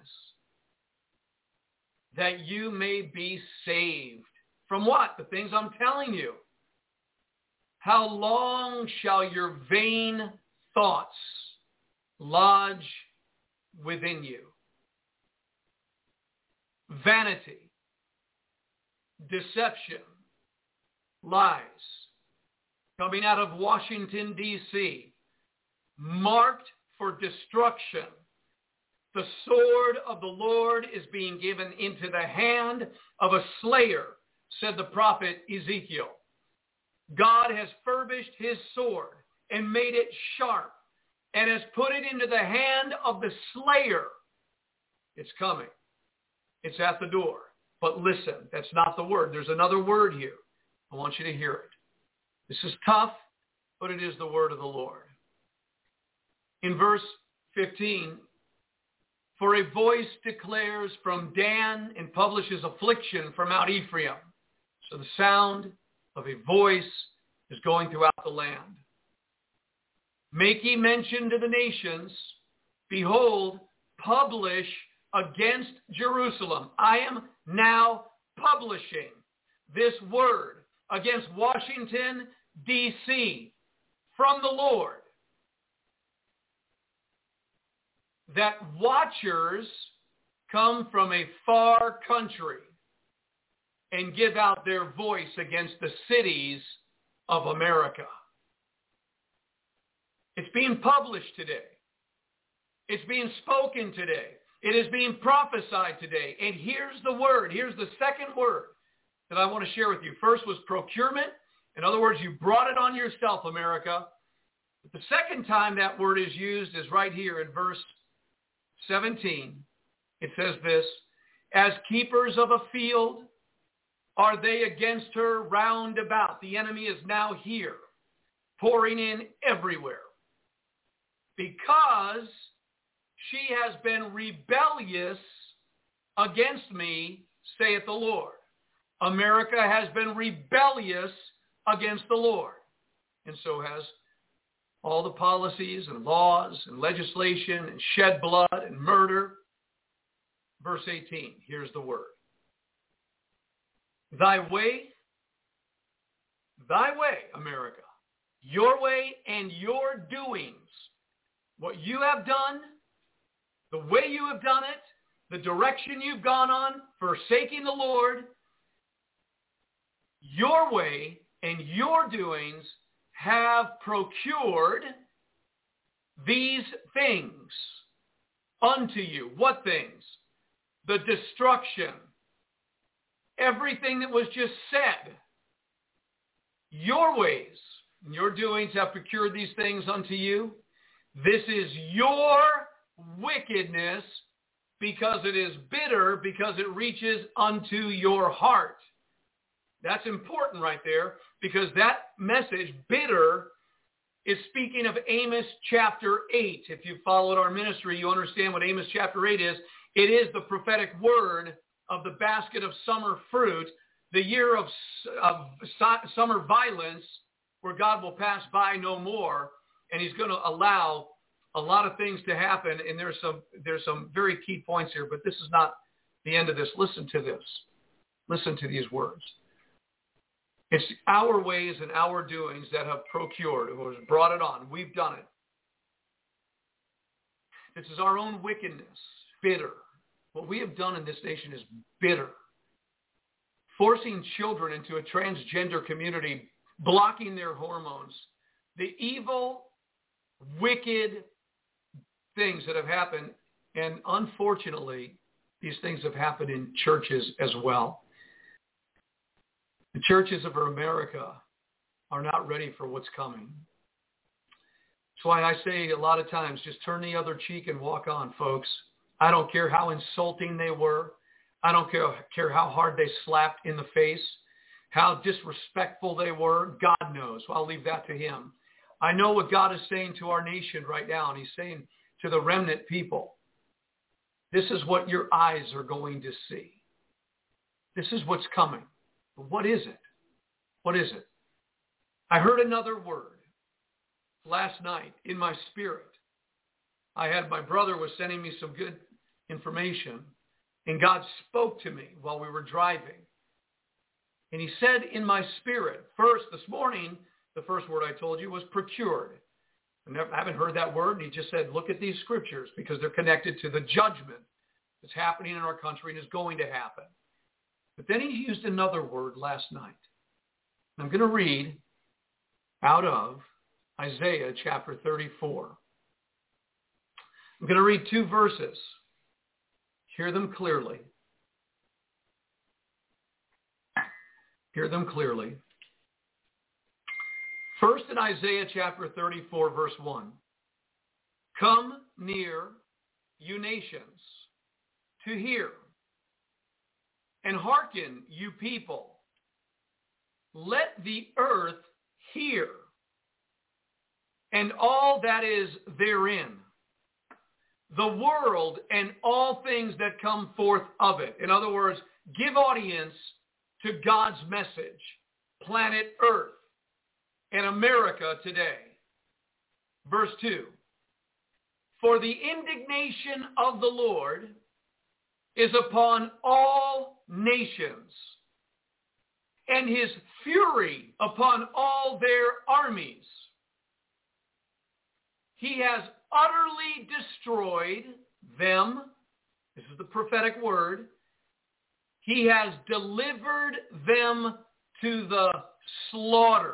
that you may be saved. From what? The things I'm telling you. How long shall your vain thoughts lodge within you? vanity, deception, lies, coming out of Washington, D.C., marked for destruction. The sword of the Lord is being given into the hand of a slayer, said the prophet Ezekiel. God has furbished his sword and made it sharp and has put it into the hand of the slayer. It's coming. It's at the door. But listen, that's not the word. There's another word here. I want you to hear it. This is tough, but it is the word of the Lord. In verse 15, for a voice declares from Dan and publishes affliction from Mount Ephraim. So the sound of a voice is going throughout the land. Make ye mention to the nations, behold, publish against Jerusalem. I am now publishing this word against Washington, D.C. from the Lord, that watchers come from a far country and give out their voice against the cities of America. It's being published today. It's being spoken today. It is being prophesied today. And here's the word. Here's the second word that I want to share with you. First was procurement. In other words, you brought it on yourself, America. But the second time that word is used is right here in verse 17. It says this, as keepers of a field are they against her round about. The enemy is now here, pouring in everywhere, because she has been rebellious against me, saith the Lord. America has been rebellious against the Lord. And so has all the policies and laws and legislation and shed blood and murder. Verse 18, here's the word. Thy way, America, your way and your doings, what you have done, the way you have done it, the direction you've gone on, forsaking the Lord, your way and your doings have procured these things unto you. What things? The destruction. Everything that was just said. Your ways and your doings have procured these things unto you. This is your wickedness, because it is bitter, because it reaches unto your heart. That's important right there, because that message, bitter, is speaking of Amos chapter 8. If you've followed our ministry, you understand what Amos chapter 8 is. It is the prophetic word of the basket of summer fruit, the year of summer violence, where God will pass by no more, and he's going to allow a lot of things to happen. And there's some very key points here, but this is not the end of this. Listen to this. Listen to these words. It's our ways and our doings that have procured, who has brought it on. We've done it. This is our own wickedness, bitter. What we have done in this nation is bitter. Forcing children into a transgender community, blocking their hormones. The evil, wicked things that have happened, and unfortunately, these things have happened in churches as well. The churches of America are not ready for what's coming. That's why I say a lot of times, just turn the other cheek and walk on, folks. I don't care how insulting they were. I don't care how hard they slapped in the face, how disrespectful they were. God knows. I'll leave that to him. I know what God is saying to our nation right now, and he's saying to the remnant people, this is what your eyes are going to see. This is what's coming. But what is it? What is it? I heard another word last night in my spirit. My brother was sending me some good information, and God spoke to me while we were driving. And he said in my spirit, first, this morning, the first word I told you was procured. I haven't heard that word. And he just said, look at these scriptures, because they're connected to the judgment that's happening in our country and is going to happen. But then he used another word last night. I'm going to read out of Isaiah chapter 34. I'm going to read 2 verses. Hear them clearly. Hear them clearly. First in Isaiah chapter 34, verse 1. Come near, you nations, to hear, and hearken, you people. Let the earth hear, and all that is therein, the world and all things that come forth of it. In other words, give audience to God's message, planet Earth and America today. Verse 2, for the indignation of the Lord is upon all nations, and his fury upon all their armies. He has utterly destroyed them. This is the prophetic word. He has delivered them to the slaughter.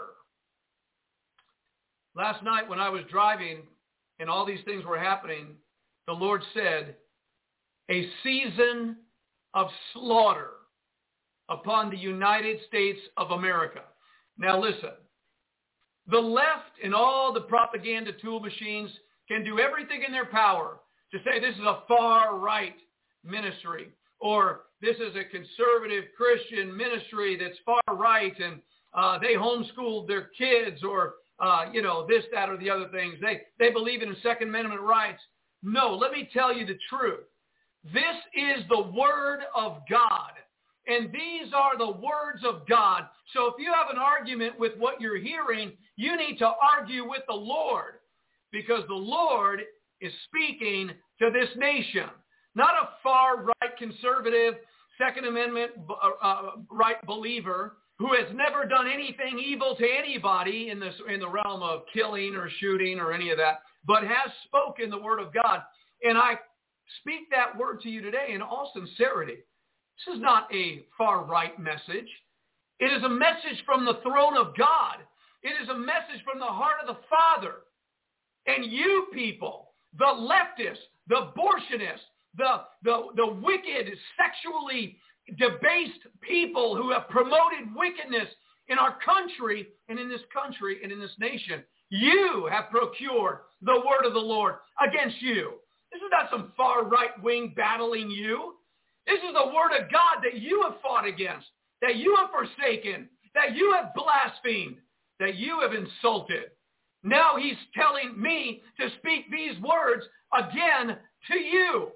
Last night when I was driving and all these things were happening, the Lord said, a season of slaughter upon the United States of America. Now listen, the left and all the propaganda tool machines can do everything in their power to say this is a far-right ministry, or this is a conservative Christian ministry that's far-right, and they homeschooled their kids, or, this, that, or the other things. They believe in Second Amendment rights. No, let me tell you the truth. This is the Word of God. And these are the words of God. So if you have an argument with what you're hearing, you need to argue with the Lord, because the Lord is speaking to this nation. Not a far-right conservative, Second Amendment right believer who has never done anything evil to anybody in the realm of killing or shooting or any of that, but has spoken the Word of God. And I speak that word to you today in all sincerity. This is not a far-right message. It is a message from the throne of God. It is a message from the heart of the Father. And you people, the leftists, the abortionists, the wicked, sexually debased people who have promoted wickedness in our country and in this country and in this nation, you have procured the word of the Lord against you. This is not some far-right wing battling you. This is the word of God that you have fought against, that you have forsaken, that you have blasphemed, that you have insulted. Now he's telling me to speak these words again to you.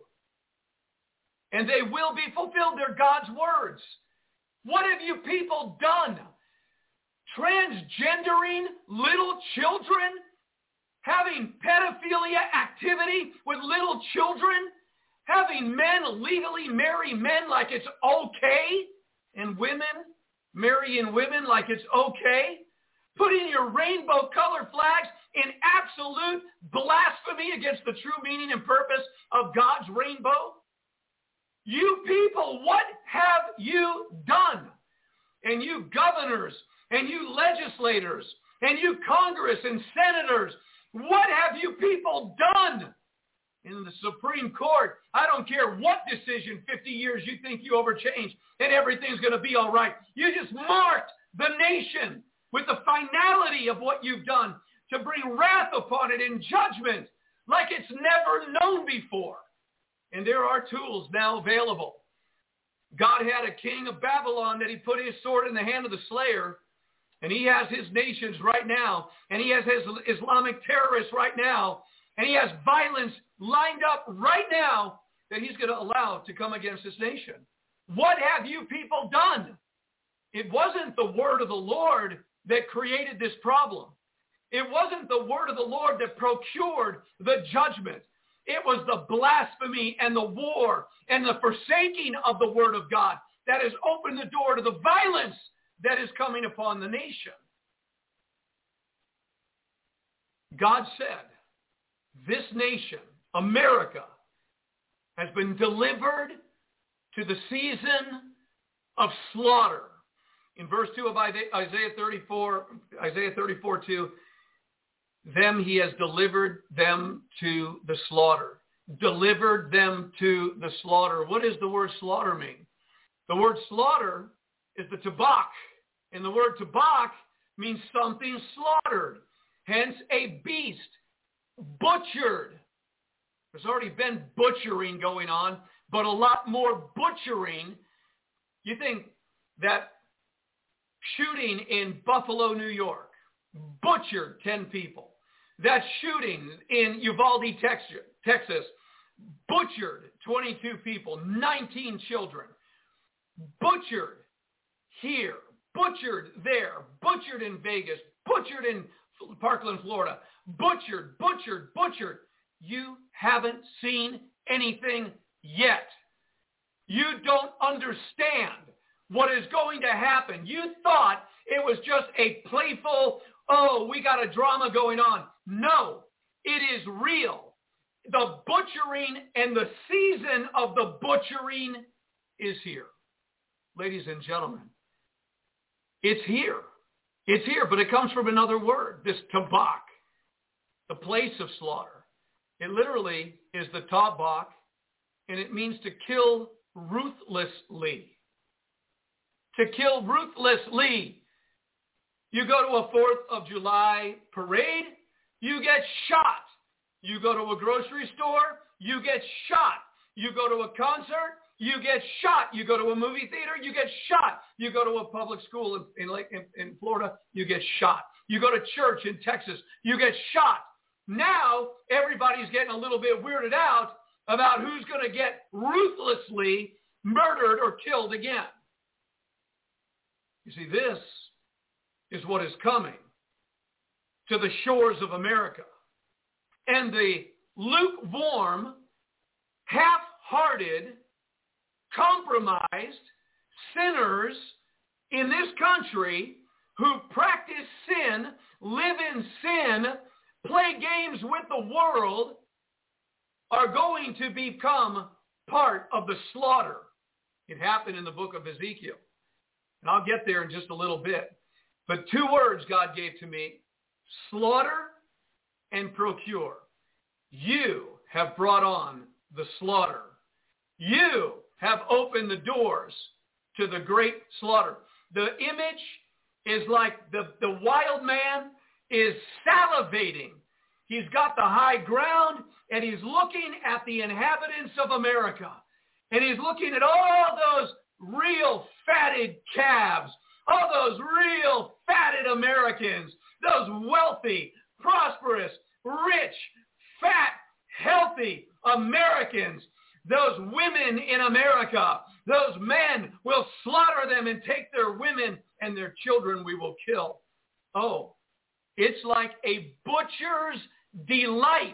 And they will be fulfilled. They're God's words. What have you people done? Transgendering little children? Having pedophilia activity with little children? Having men legally marry men like it's okay? And women marrying women like it's okay? Putting your rainbow-colored flags in absolute blasphemy against the true meaning and purpose of God's rainbow? You people, what have you done? And you governors, and you legislators, and you Congress and senators, what have you people done? In the Supreme Court, I don't care what decision 50 years you think you overchanged and everything's going to be all right. You just marked the nation with the finality of what you've done to bring wrath upon it in judgment like it's never known before. And there are tools now available. God had a king of Babylon that he put his sword in the hand of the slayer, and he has his nations right now, and he has his Islamic terrorists right now, and he has violence lined up right now that he's going to allow to come against this nation. What have you people done? It wasn't the word of the Lord that created this problem. It wasn't the word of the Lord that procured the judgment. It was the blasphemy and the war and the forsaking of the word of God that has opened the door to the violence that is coming upon the nation. God said, this nation, America, has been delivered to the season of slaughter. In verse 2 of Isaiah 34:2, them he has delivered them to the slaughter. Delivered them to the slaughter. What does the word slaughter mean? The word slaughter is the tabak. And the word tabak means something slaughtered. Hence a beast butchered. There's already been butchering going on, but a lot more butchering. You think that shooting in Buffalo, New York, butchered 10 people. That shooting in Uvalde, Texas, butchered 22 people, 19 children. Butchered here, butchered there, butchered in Vegas, butchered in Parkland, Florida, butchered. You haven't seen anything yet. You don't understand what is going to happen. You thought it was just a playful, we got a drama going on. No, it is real. The butchering and the season of the butchering is here. Ladies and gentlemen, it's here. It's here, but it comes from another word, this tabak, the place of slaughter. It literally is the tabak, and it means to kill ruthlessly. To kill ruthlessly. You go to a 4th of July parade, you get shot. You go to a grocery store, you get shot. You go to a concert, you get shot. You go to a movie theater, you get shot. You go to a public school in Florida, you get shot. You go to church in Texas, you get shot. Now, everybody's getting a little bit weirded out about who's going to get ruthlessly murdered or killed again. You see, this is what is coming to the shores of America. And the lukewarm, half-hearted, compromised sinners in this country who practice sin, live in sin, play games with the world, are going to become part of the slaughter. It happened in the book of Ezekiel. And I'll get there in just a little bit. But 2 words God gave to me, slaughter and procure. You have brought on the slaughter. You have opened the doors to the great slaughter. The image is like the wild man is salivating. He's got the high ground, and he's looking at the inhabitants of America. And he's looking at all those real fatted calves, all those real fatted Americans, those wealthy, prosperous, rich, fat, healthy Americans, those women in America. Those men will slaughter them and take their women and their children we will kill. Oh, it's like a butcher's delight.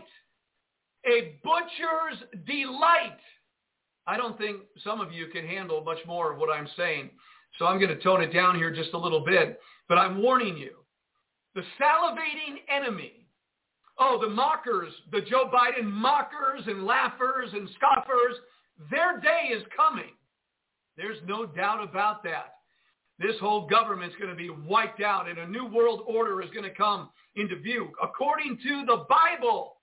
A butcher's delight. I don't think some of you can handle much more of what I'm saying. So I'm going to tone it down here just a little bit. But I'm warning you. The salivating enemy. Oh, the mockers, the Joe Biden mockers and laughers and scoffers. Their day is coming. There's no doubt about that. This whole government's going to be wiped out and a new world order is going to come into view. According to the Bible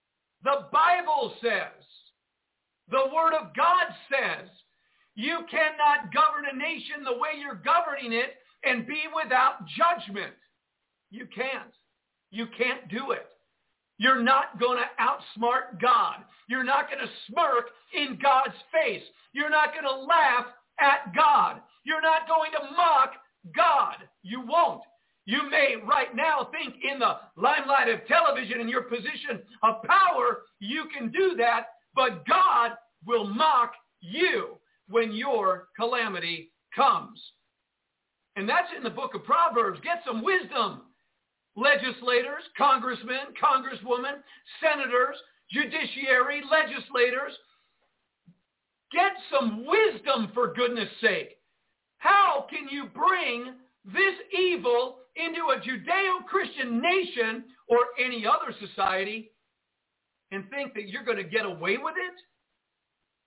says, the Word of God says, you cannot govern a nation the way you're governing it and be without judgment. You can't. You can't do it. You're not going to outsmart God. You're not going to smirk in God's face. You're not going to laugh at God. You're not going to mock God. You won't. You may right now think in the limelight of television in your position of power, you can do that, but God will mock you when your calamity comes. And that's in the book of Proverbs. Get some wisdom. Legislators, congressmen, congresswomen, senators, judiciary, legislators, get some wisdom for goodness sake. How can you bring this evil into a Judeo-Christian nation or any other society and think that you're going to get away with it?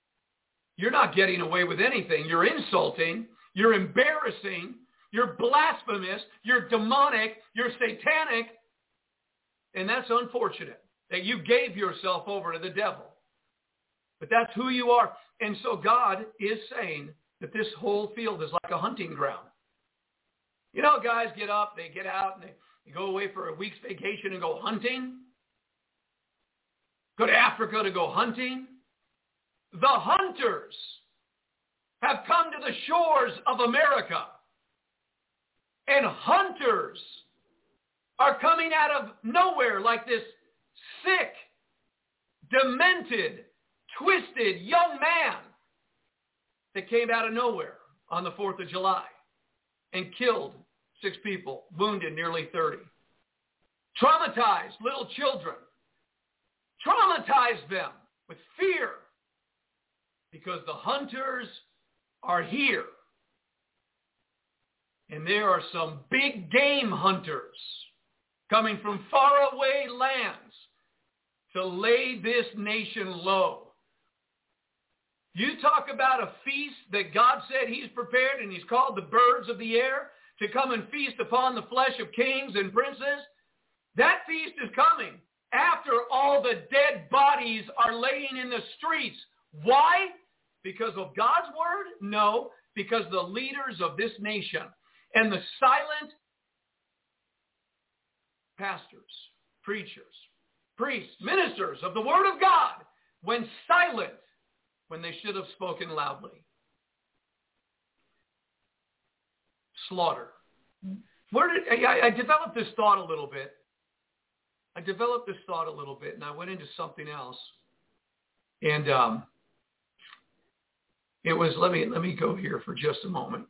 you're not getting away with anything. You're insulting. You're embarrassing. You're blasphemous. You're demonic. You're satanic. And that's unfortunate that you gave yourself over to the devil. But that's who you are. And so God is saying that this whole field is like a hunting ground. You know, guys get up, they get out, and they go away for a week's vacation and go hunting. Go to Africa to go hunting. The hunters have come to the shores of America. And hunters are coming out of nowhere like this sick, demented, twisted young man that came out of nowhere on the 4th of July and killed 6 people, wounded nearly 30. Traumatized little children. Traumatized them with fear because the hunters are here. And there are some big game hunters coming from faraway lands to lay this nation low. You talk about a feast that God said he's prepared, and he's called the birds of the air to come and feast upon the flesh of kings and princes. That feast is coming after all the dead bodies are laying in the streets. Why? Because of God's word? No, because the leaders of this nation and the silent pastors, preachers, priests, ministers of the word of God went silent when they should have spoken loudly. Slaughter. I developed this thought a little bit. And I went into something else. And it was, let me go here for just a moment.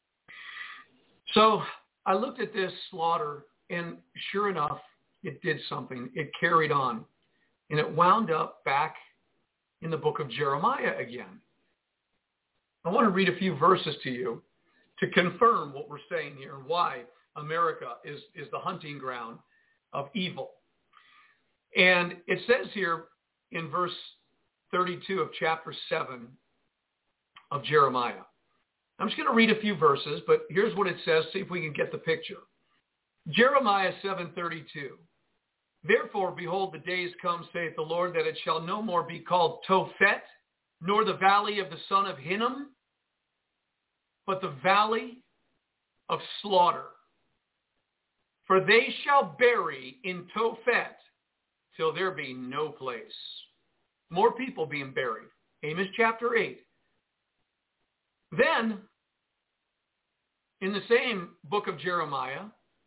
So I looked at this slaughter, and sure enough, it did something. It carried on. And it wound up back in the book of Jeremiah again. I want to read a few verses to you to confirm what we're saying here and why America is the hunting ground of evil. And it says here in verse 32 of chapter 7 of Jeremiah. I'm just going to read a few verses, but here's what it says. See if we can get the picture. Jeremiah 7:32. Therefore, behold, the days come, saith the Lord, that it shall no more be called Tophet, nor the valley of the son of Hinnom, but the valley of slaughter. For they shall bury in Tophet till there be no place. More people being buried. Amos chapter 8. Then, in the same book of Jeremiah,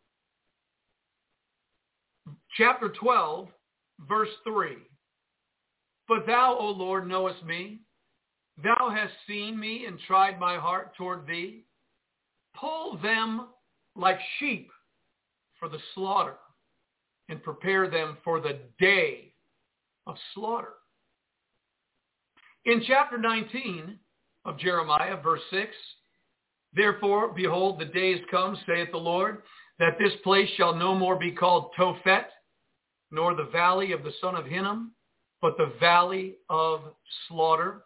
chapter 12, verse 3. But thou, O Lord, knowest me. Thou hast seen me and tried my heart toward thee. Pull them like sheep for the slaughter, and prepare them for the day of slaughter. In chapter 19 of Jeremiah, verse 6, therefore, behold, the days come, saith the Lord, that this place shall no more be called Tophet, nor the valley of the son of Hinnom, but the valley of slaughter.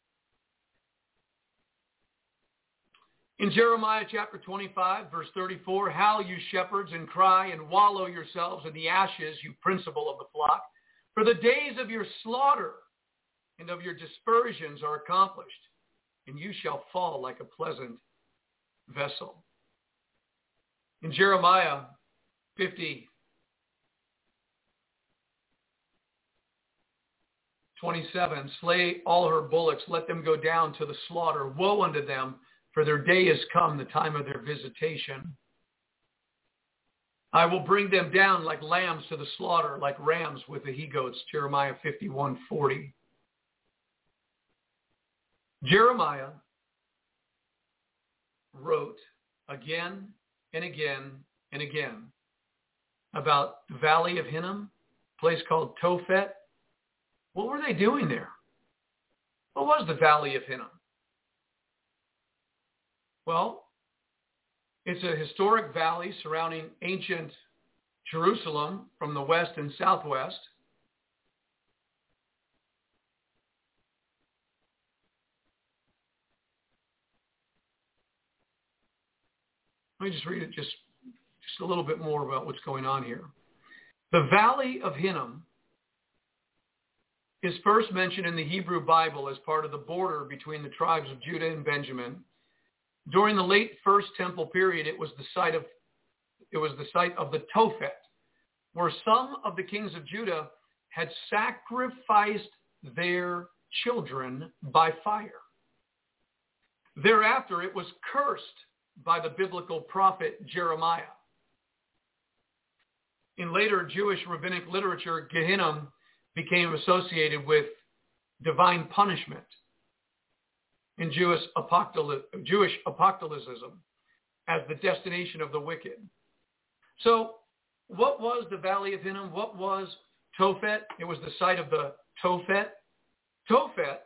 In Jeremiah chapter 25, verse 34, howl, you shepherds, and cry, and wallow yourselves in the ashes, you principal of the flock. For the days of your slaughter and of your dispersions are accomplished, and you shall fall like a pleasant vessel. In Jeremiah 50, 27, slay all her bullocks, let them go down to the slaughter. Woe unto them, for their day is come, the time of their visitation. I will bring them down like lambs to the slaughter, like rams with the he-goats. Jeremiah 51:40. Jeremiah wrote again and again and again about the valley of Hinnom, a place called Tophet. What were they doing there? What was the valley of Hinnom? Well, it's a historic valley surrounding ancient Jerusalem from the west and southwest. Let me just read it just a little bit more about what's going on here. The Valley of Hinnom is first mentioned in the Hebrew Bible as part of the border between the tribes of Judah and Benjamin. During the late First Temple period, it was the site of the Tophet, where some of the kings of Judah had sacrificed their children by fire. Thereafter, it was cursed by the biblical prophet Jeremiah. In later Jewish rabbinic literature, Gehinnom became associated with divine punishment in Jewish apocalypticism as the destination of the wicked. So what was the Valley of Hinnom? What was Tophet? It was the site of the Tophet. Tophet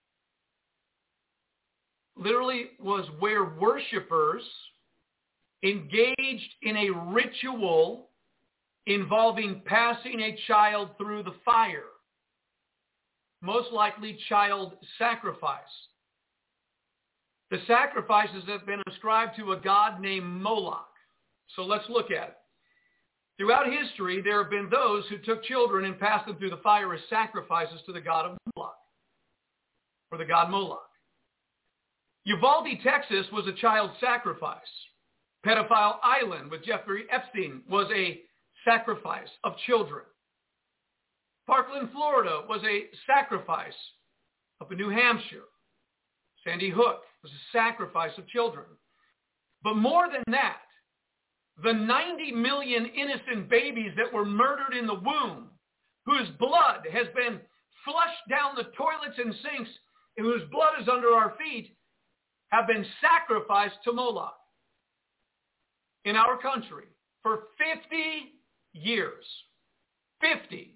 literally was where worshipers engaged in a ritual involving passing a child through the fire, most likely child sacrifice. The sacrifices have been ascribed to a god named Moloch. So let's look at it. Throughout history, there have been those who took children and passed them through the fire as sacrifices to the god of Moloch, or the god Moloch. Uvalde, Texas was a child sacrifice. Pedophile Island with Jeffrey Epstein was a sacrifice of children. Parkland, Florida was a sacrifice up in New Hampshire. Sandy Hook was a sacrifice of children. But more than that, the 90 million innocent babies that were murdered in the womb, whose blood has been flushed down the toilets and sinks, and whose blood is under our feet, have been sacrificed to Moloch in our country for 50 years. 50.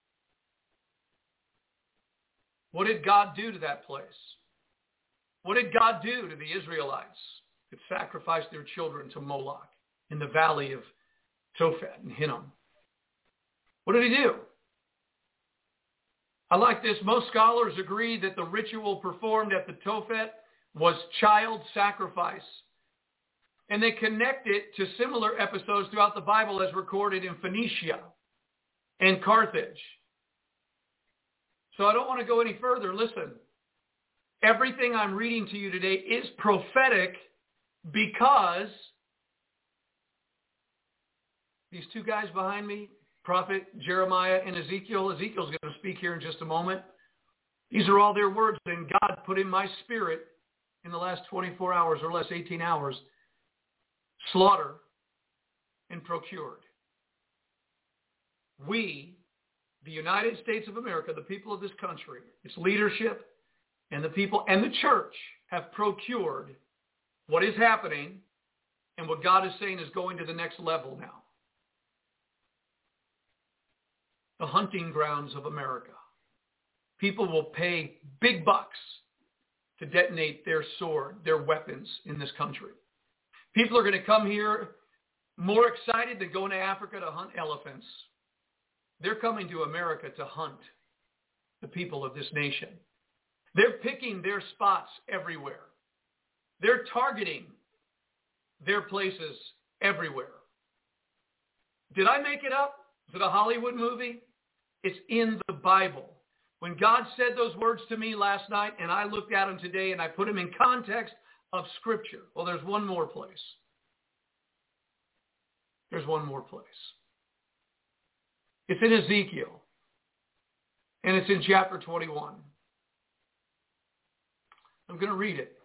What did God do to that place? What did God do to the Israelites that sacrificed their children to Moloch in the valley of Tophet and Hinnom? What did he do? I like this. Most scholars agree that the ritual performed at the Tophet was child sacrifice. And they connect it to similar episodes throughout the Bible as recorded in Phoenicia and Carthage. So I don't want to go any further. Listen, everything I'm reading to you today is prophetic because these two guys behind me, Prophet Jeremiah and Ezekiel. Ezekiel's going to speak here in just a moment. These are all their words, and God put in my spirit in the last 24 hours or less, 18 hours, slaughter and procured. We, the United States of America, the people of this country, its leadership, and the people and the church have procured what is happening and what God is saying is going to the next level now. The hunting grounds of America. People will pay big bucks to detonate their sword, their weapons in this country. People are going to come here more excited than going to Africa to hunt elephants. They're coming to America to hunt the people of this nation. They're picking their spots everywhere. They're targeting their places everywhere. Did I make it up? Is it a Hollywood movie? It's in the Bible. When God said those words to me last night, and I looked at them today, and I put them in context of Scripture. Well, there's one more place. There's one more place. It's in Ezekiel, and it's in chapter 21. I'm going to read it.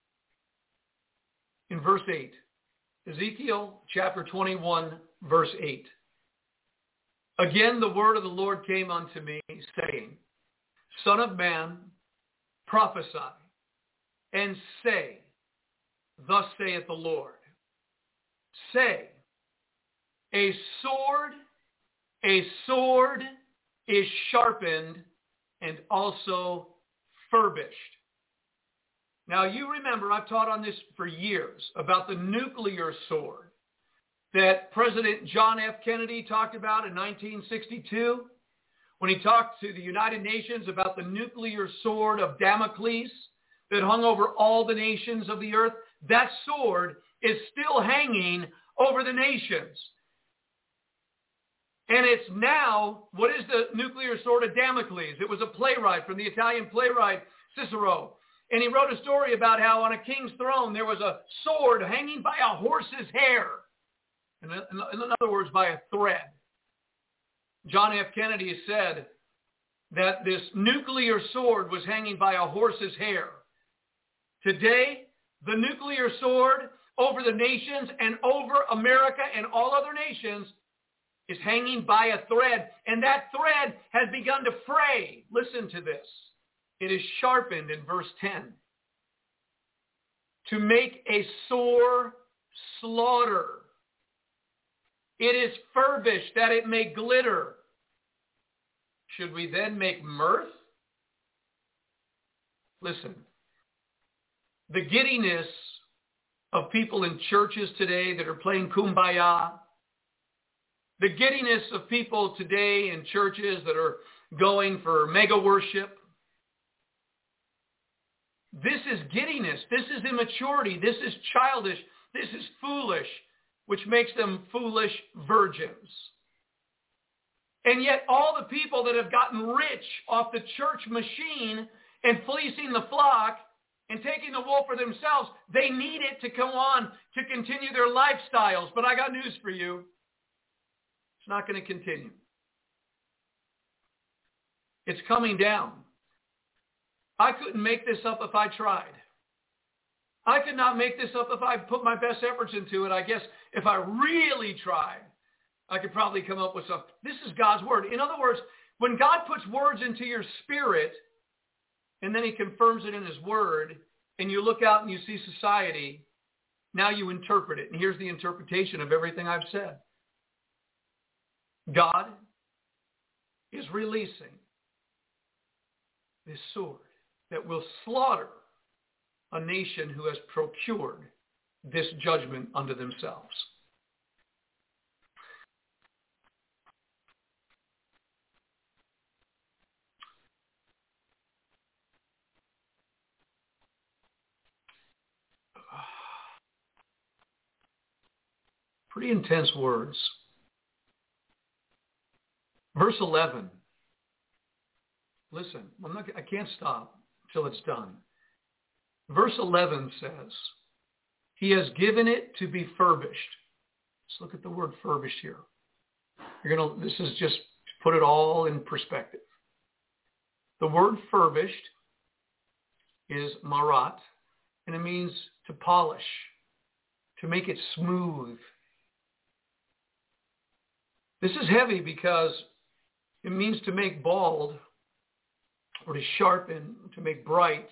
In verse 8, Ezekiel chapter 21, verse 8. Again, the word of the Lord came unto me, saying, Son of man, prophesy, and say, Thus saith the Lord. Say, a sword is sharpened and also furbished. Now you remember, I've taught on this for years about the nuclear sword that President John F. Kennedy talked about in 1962 when he talked to the United Nations about the nuclear sword of Damocles that hung over all the nations of the earth. That sword is still hanging over the nations. And it's now, what is the nuclear sword of Damocles? It was a playwright from the Italian playwright Cicero. And he wrote a story about how on a king's throne there was a sword hanging by a horse's hair. In other words, by a thread. John F. Kennedy said that this nuclear sword was hanging by a horse's hair. Today, the nuclear sword over the nations and over America and all other nations is hanging by a thread, and that thread has begun to fray. Listen to this. It is sharpened in verse 10. To make a sore slaughter. It is furbished that it may glitter. Should we then make mirth? Listen. The giddiness of people in churches today that are playing kumbaya, the giddiness of people today in churches that are going for mega worship. This is giddiness. This is immaturity. This is childish. This is foolish, which makes them foolish virgins. And yet all the people that have gotten rich off the church machine and fleecing the flock and taking the wool for themselves, they need it to come on to continue their lifestyles. But I got news for you. It's not going to continue. It's coming down. I couldn't make this up if I tried. I could not make this up if I put my best efforts into it. I guess if I really tried, I could probably come up with something. This is God's word. In other words, when God puts words into your spirit, and then he confirms it in his word, and you look out and you see society, now you interpret it. And here's the interpretation of everything I've said. God is releasing this sword that will slaughter a nation who has procured this judgment unto themselves. Pretty intense words. Verse 11. Listen, I can't stop until it's done. Verse 11 says, he has given it to be furbished. Let's look at the word furbished here. This is just to put it all in perspective. The word furbished is marat, and it means to polish, to make it smooth. This is heavy because it means to make bald or to sharpen, to make bright.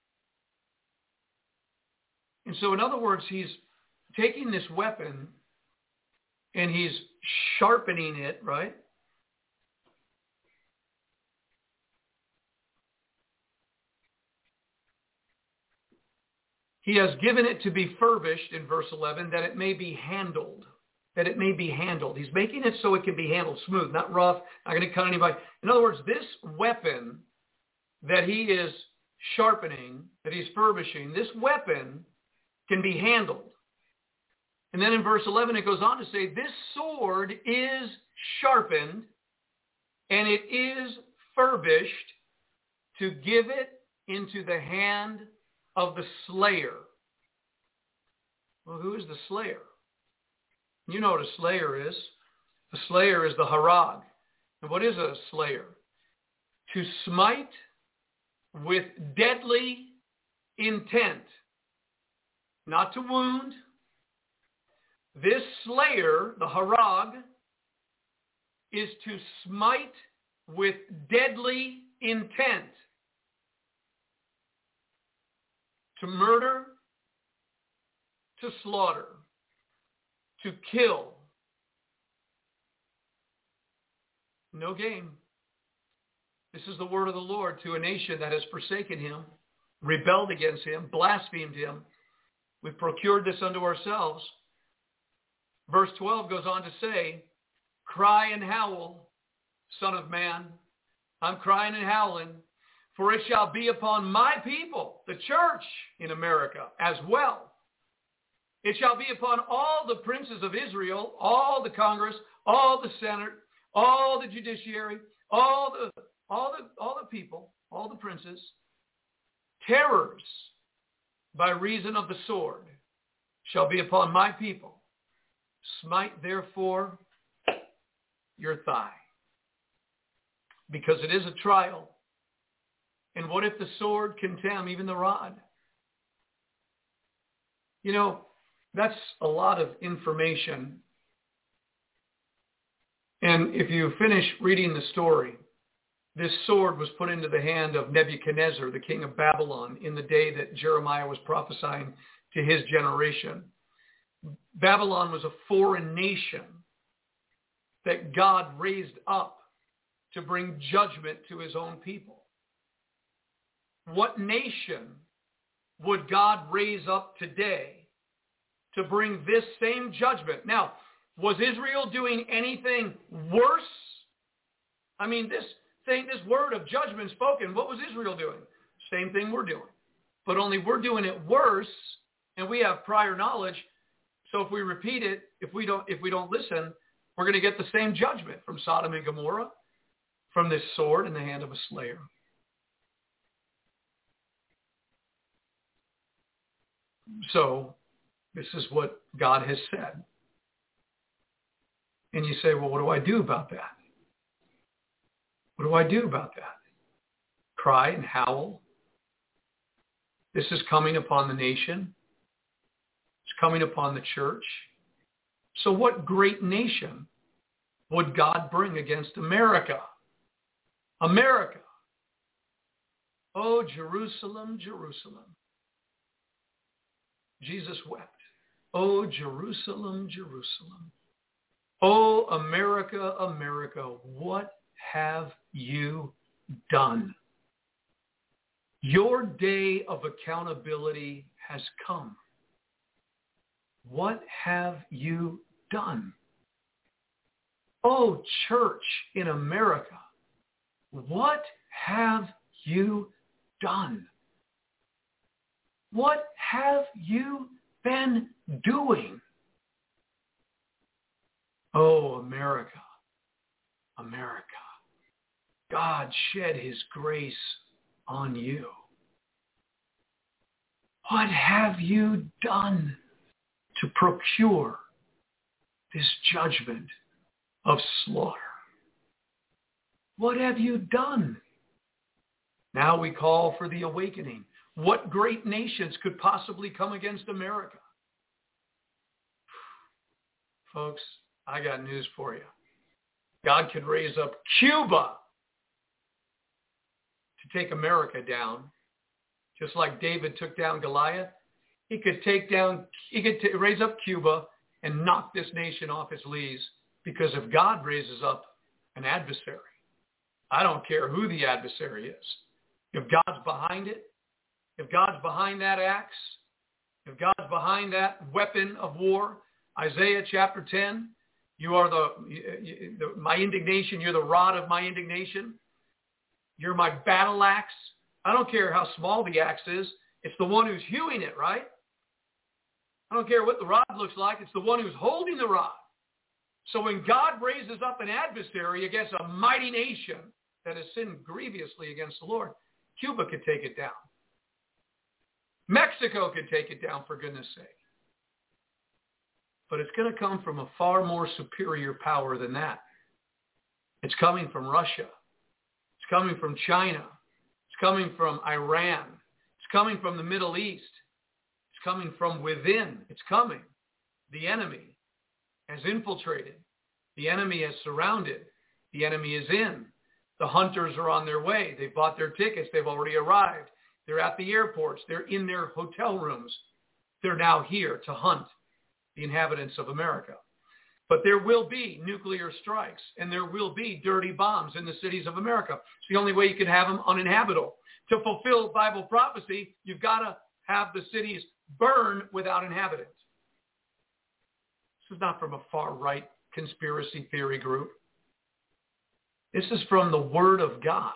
And so in other words, he's taking this weapon and he's sharpening it, right? He has given it to be furbished in verse 11, that it may be handled. That it may be handled. He's making it so it can be handled smooth, not rough, not going to cut anybody. In other words, this weapon that he is sharpening, that he's furbishing, this weapon can be handled. And then in verse 11 it goes on to say, this sword is sharpened and it is furbished to give it into the hand of the slayer. Well, who is the slayer? You know what a slayer is. A slayer is the harag. And what is a slayer? To smite with deadly intent. Not to wound. This slayer, the harag, is to smite with deadly intent. To murder, to slaughter, to kill. No game. This is the word of the Lord to a nation that has forsaken him, rebelled against him, blasphemed him. We've procured this unto ourselves. Verse 12 goes on to say, cry and howl, Son of man. I'm crying and howling, for it shall be upon my people, the church in America as well. It shall be upon all the princes of Israel, all the Congress, all the Senate, all the judiciary, all the people, all the princes, terrors by reason of the sword shall be upon my people. Smite therefore your thigh, because it is a trial. And what if the sword contemn even the rod? You know, that's a lot of information. And if you finish reading the story, this sword was put into the hand of Nebuchadnezzar, the king of Babylon, in the day that Jeremiah was prophesying to his generation. Babylon was a foreign nation that God raised up to bring judgment to his own people. What nation would God raise up today to bring this same judgment? Now, was Israel doing anything worse? I mean, this word of judgment spoken, what was Israel doing? Same thing we're doing. But only we're doing it worse, and we have prior knowledge. So if we repeat it, if we don't listen, we're going to get the same judgment from Sodom and Gomorrah, from this sword in the hand of a slayer. So this is what God has said. And you say, well, what do I do about that? What do I do about that? Cry and howl. This is coming upon the nation. It's coming upon the church. So what great nation would God bring against America? America. Oh, Jerusalem, Jerusalem. Jesus wept. Oh, Jerusalem, Jerusalem. Oh, America, America, what have you done? Your day of accountability has come. What have you done? Oh, church in America, what have you done? What have you been doing? Oh, America, America, God shed his grace on you. What have you done to procure this judgment of slaughter? What have you done? Now we call for the awakening. What great nations could possibly come against America? Folks, I got news for you. God could raise up Cuba to take America down, just like David took down Goliath. He could raise up Cuba and knock this nation off its lees, because if God raises up an adversary, I don't care who the adversary is. If God's behind it, if God's behind that axe, if God's behind that weapon of war, Isaiah chapter 10, you are my indignation, you're the rod of my indignation. You're my battle axe. I don't care how small the axe is. It's the one who's hewing it, right? I don't care what the rod looks like. It's the one who's holding the rod. So when God raises up an adversary against a mighty nation that has sinned grievously against the Lord, Cuba could take it down. Mexico could take it down, for goodness sake. But it's going to come from a far more superior power than that. It's coming from Russia. It's coming from China. It's coming from Iran. It's coming from the Middle East. It's coming from within. It's coming. The enemy has infiltrated. The enemy has surrounded. The enemy is in. The hunters are on their way. They've bought their tickets. They've already arrived. They're at the airports. They're in their hotel rooms. They're now here to hunt the inhabitants of America. But there will be nuclear strikes, and there will be dirty bombs in the cities of America. It's the only way you can have them uninhabitable. To fulfill Bible prophecy, you've got to have the cities burn without inhabitants. This is not from a far-right conspiracy theory group. This is from the Word of God.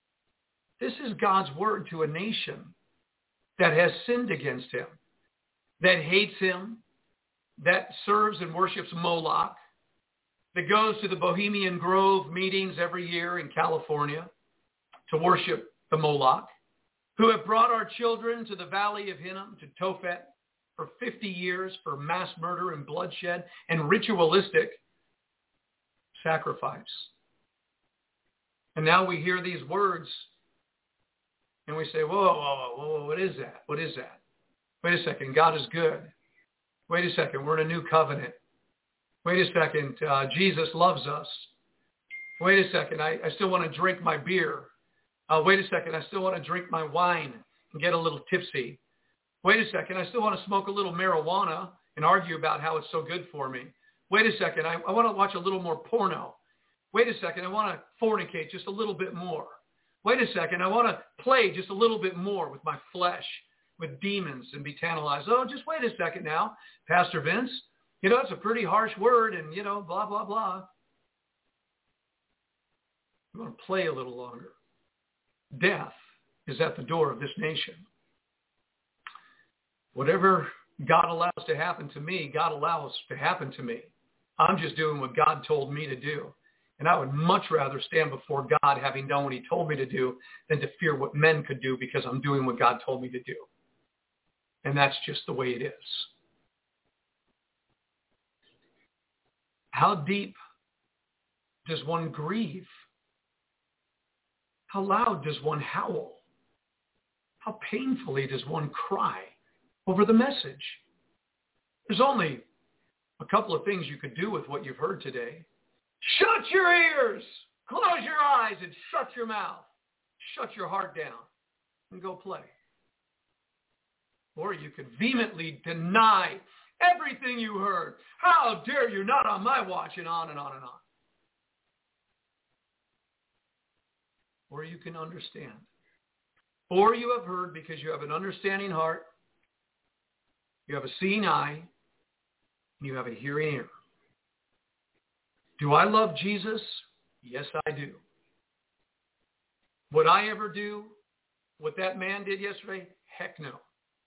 This is God's word to a nation that has sinned against him. that hates him, that serves and worships Moloch, that goes to the Bohemian Grove meetings every year in California to worship the Moloch, who have brought our children to the valley of Hinnom, to Tophet, for 50 years for mass murder and bloodshed and ritualistic sacrifice. And now we hear these words and we say, whoa, what is that? What is that? Wait a second, God is good. Wait a second, we're in a new covenant. Wait a second, Jesus loves us. Wait a second, I still want to drink my beer. Wait a second, I still want to drink my wine and get a little tipsy. Wait a second, I still want to smoke a little marijuana and argue about how it's so good for me. Wait a second, I want to watch a little more porno. Wait a second, I want to fornicate just a little bit more. Wait a second, I want to play just a little bit more with my flesh, with demons, and be tantalized. Oh, just wait a second now, Pastor Vince. It's a pretty harsh word and, blah, blah, blah. I'm going to play a little longer. Death is at the door of this nation. Whatever God allows to happen to me, God allows to happen to me. I'm just doing what God told me to do. And I would much rather stand before God having done what he told me to do than to fear what men could do because I'm doing what God told me to do. And that's just the way it is. How deep does one grieve? How loud does one howl? How painfully does one cry over the message? There's only a couple of things you could do with what you've heard today. Shut your ears, close your eyes, and shut your mouth. Shut your heart down and go play. Or you could vehemently deny everything you heard. How dare you, not on my watch, and on and on and on. Or you can understand. Or you have heard because you have an understanding heart, you have a seeing eye, and you have a hearing ear. Do I love Jesus? Yes, I do. Would I ever do what that man did yesterday? Heck no.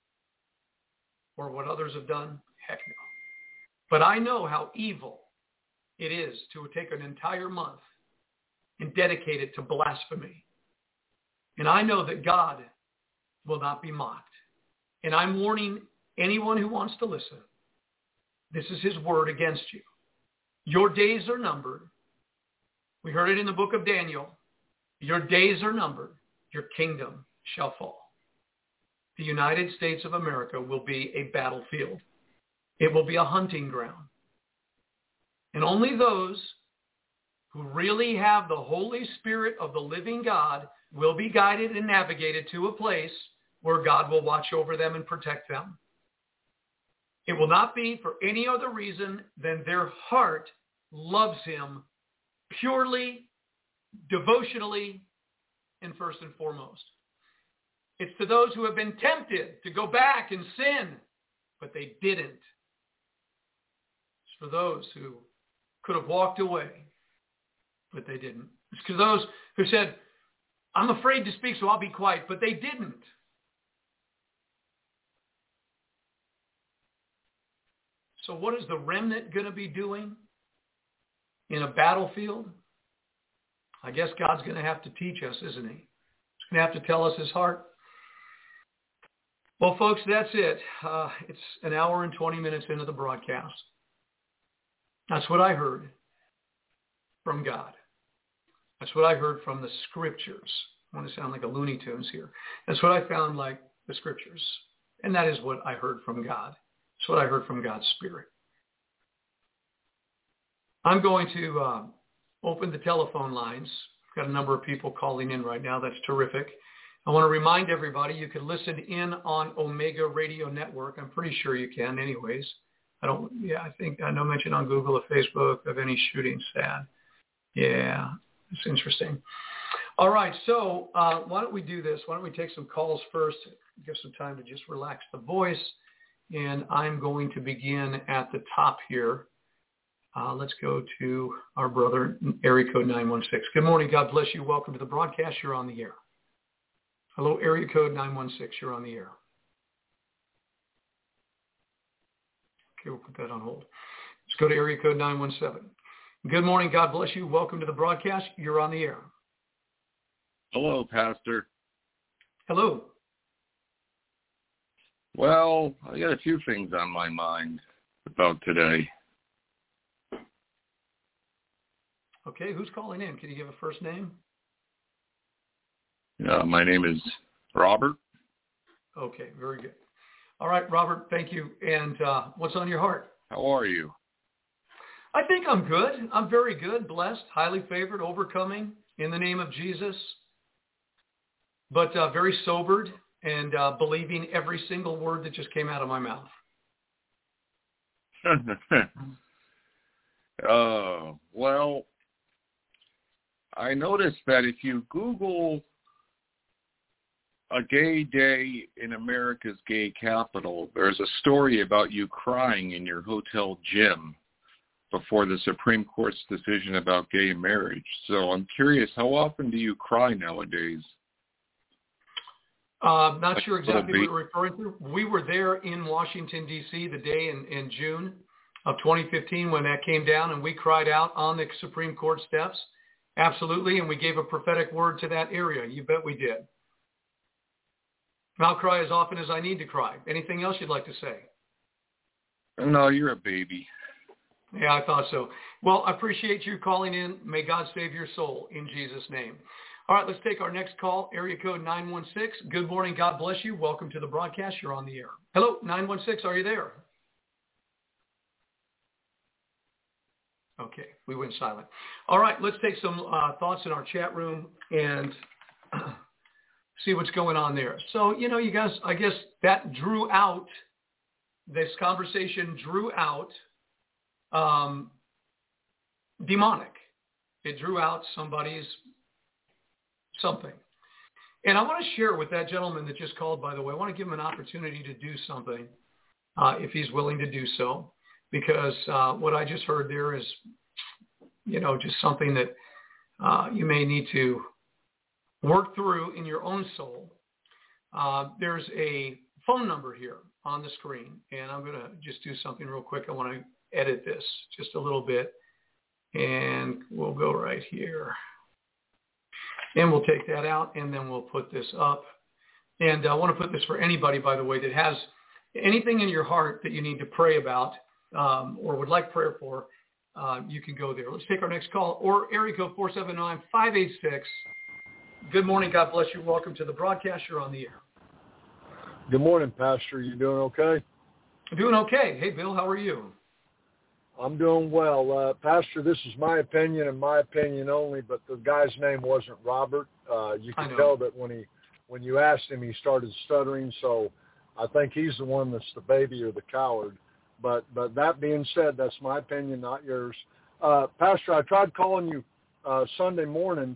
Or what others have done? Heck no. But I know how evil it is to take an entire month and dedicate it to blasphemy. And I know that God will not be mocked. And I'm warning anyone who wants to listen. This is his word against you. Your days are numbered. We heard it in the book of Daniel. Your days are numbered. Your kingdom shall fall. The United States of America will be a battlefield. It will be a hunting ground. And only those who really have the Holy Spirit of the living God will be guided and navigated to a place where God will watch over them and protect them. It will not be for any other reason than their heart loves him purely, devotionally, and first and foremost. It's to those who have been tempted to go back and sin, but they didn't. It's for those who could have walked away, but they didn't. It's to those who said, I'm afraid to speak, so I'll be quiet, but they didn't. So what is the remnant going to be doing in a battlefield? I guess God's going to have to teach us, isn't he? He's going to have to tell us his heart. Well, folks, that's it. It's an hour and 20 minutes into the broadcast. That's what I heard from God. That's what I heard from the scriptures. I want to sound like a Looney Tunes here. That's what I found like the scriptures. And that is what I heard from God. That's what I heard from God's Spirit. I'm going to open the telephone lines. I've got a number of people calling in right now. That's terrific. I want to remind everybody you can listen in on Omega Radio Network. I'm pretty sure you can anyways. I know mentioned on Google or Facebook of any shootings. Sad. Yeah, it's interesting. All right, so why don't we do this? Why don't we take some calls first, give some time to just relax the voice. And I'm going to begin at the top here. Let's go to our brother, area code 916. Good morning. God bless you. Welcome to the broadcast. You're on the air. Hello, area code 916. You're on the air. Okay, we'll put that on hold. Let's go to area code 917. Good morning. God bless you. Welcome to the broadcast. You're on the air. Hello, Pastor. Hello. Well, I got a few things on my mind about today. Okay, who's calling in? Can you give a first name? My name is Robert. Okay, very good. All right, Robert, thank you. And what's on your heart? How are you? I think I'm good. I'm very good, blessed, highly favored, overcoming in the name of Jesus, but very sobered and believing every single word that just came out of my mouth. Well, I noticed that if you Google a gay day in America's gay capital, there's a story about you crying in your hotel gym before the Supreme Court's decision about gay marriage. So I'm curious, how often do you cry nowadays? Not sure exactly what you're referring to. We were there in Washington, D.C. the day in June of 2015 when that came down, and we cried out on the Supreme Court steps. Absolutely, and we gave a prophetic word to that area. You bet we did. I'll cry as often as I need to cry. Anything else you'd like to say? No, you're a baby. Yeah, I thought so. Well, I appreciate you calling in. May God save your soul in Jesus' name. All right, let's take our next call, area code 916. Good morning. God bless you. Welcome to the broadcast. You're on the air. Hello, 916. Are you there? Okay, we went silent. All right, let's take some thoughts in our chat room and see what's going on there. So, you guys, I guess that this conversation drew out demonic. It drew out somebody's something. And I want to share with that gentleman that just called, by the way, I want to give him an opportunity to do something if he's willing to do so, because what I just heard there is, just something that you may need to work through in your own soul. There's a phone number here on the screen, and I'm going to just do something real quick. I want to edit this just a little bit, and we'll go right here. And we'll take that out, and then we'll put this up. And I want to put this for anybody, by the way, that has anything in your heart that you need to pray about or would like prayer for. You can go there. Let's take our next call, or area code 479-586. Good morning. God bless you. Welcome to the broadcast. You're on the air. Good morning, Pastor. You doing okay? Doing okay. Hey, Bill, how are you? I'm doing well. Pastor, this is my opinion and my opinion only, but the guy's name wasn't Robert. You can tell that when you asked him, he started stuttering, so I think he's the one that's the baby or the coward. But that being said, that's my opinion, not yours. Pastor, I tried calling you Sunday morning.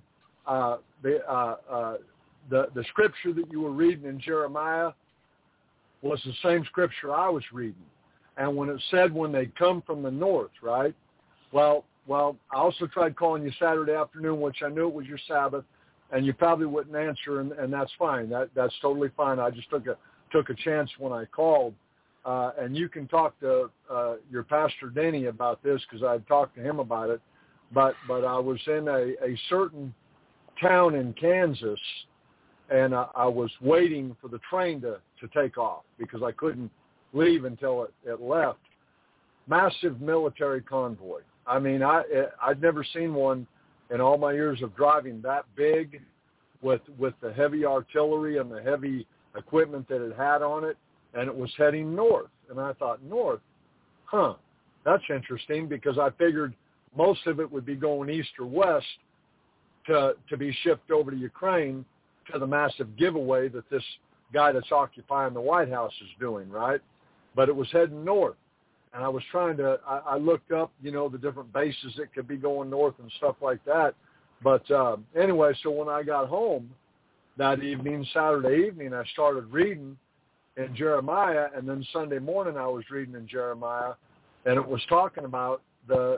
The scripture that you were reading in Jeremiah was the same scripture I was reading. And when it said when they come from the north, right? Well, I also tried calling you Saturday afternoon, which I knew it was your Sabbath, and you probably wouldn't answer, and that's fine. That's totally fine. I just took a chance when I called. And you can talk to your Pastor Denny about this, because I had talked to him about it. But I was in a certain town in Kansas, and I was waiting for the train to take off because I couldn't leave until it left. Massive military convoy. I mean, I'd never seen one in all my years of driving that big, with the heavy artillery and the heavy equipment that it had on it, and it was heading north. And I thought, north? That's interesting, because I figured most of it would be going east or west to be shipped over to Ukraine to the massive giveaway that this guy that's occupying the White House is doing, right? But it was heading north. And I was I looked up, the different bases that could be going north and stuff like that. But anyway, so when I got home that evening, Saturday evening, I started reading in Jeremiah, and then Sunday morning I was reading in Jeremiah, and it was talking about those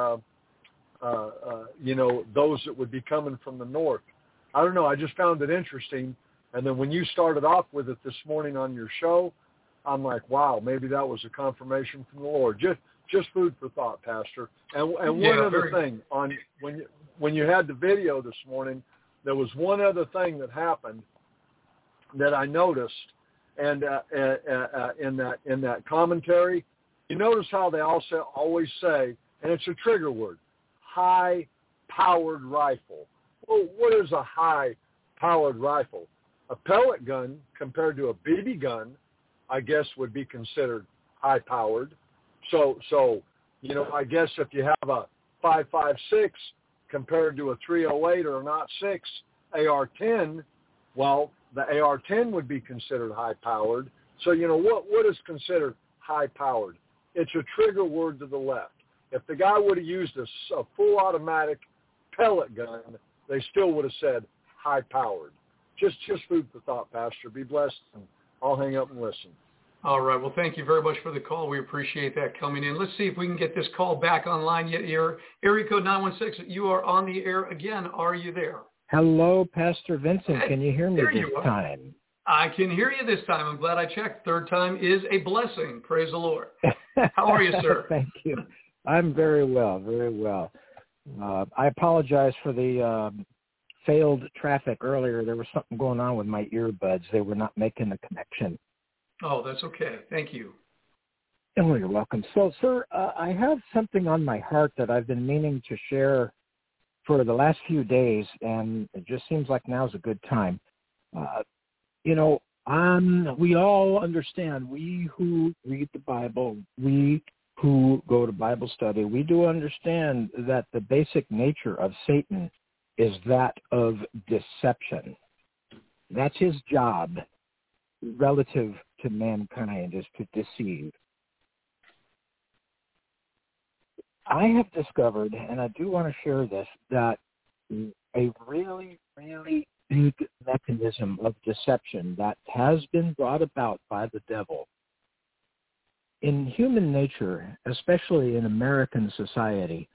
that would be coming from the north. I don't know, I just found it interesting. And then when you started off with it this morning on your show, I'm like, wow, maybe that was a confirmation from the Lord. Just food for thought, Pastor. And one other thing, on when you had the video this morning, there was one other thing that happened that I noticed, and in that commentary, you notice how they also always say, and it's a trigger word, high-powered rifle. Well, what is a high-powered rifle? A pellet gun compared to a BB gun, I guess, would be considered high-powered. So I guess if you have a 5.56 compared to a 308 or an .06 AR-10, well, the AR-10 would be considered high-powered. So, what is considered high-powered? It's a trigger word to the left. If the guy would have used a full automatic pellet gun, they still would have said high-powered. Just food for thought, Pastor. Be blessed, and I'll hang up and listen. All right. Well, thank you very much for the call. We appreciate that coming in. Let's see if we can get this call back online yet here. Area code 916, you are on the air again. Are you there? Hello, Pastor Vincent. Can you hear me this time? I can hear you this time. I'm glad I checked. Third time is a blessing. Praise the Lord. How are you, sir? Thank you. I'm very well, very well. I apologize for the failed traffic earlier. There was something going on with my earbuds. They were not making the connection. Oh, that's okay. Thank you. Oh, you're welcome. So, sir, I have something on my heart that I've been meaning to share for the last few days, and it just seems like now's a good time. We all understand, we who read the Bible, we who go to Bible study, we do understand that the basic nature of Satan is that of deception. That's his job relative to mankind, is to deceive. I have discovered, and I do want to share this, that a really, really big mechanism of deception that has been brought about by the devil in human nature, especially in American society,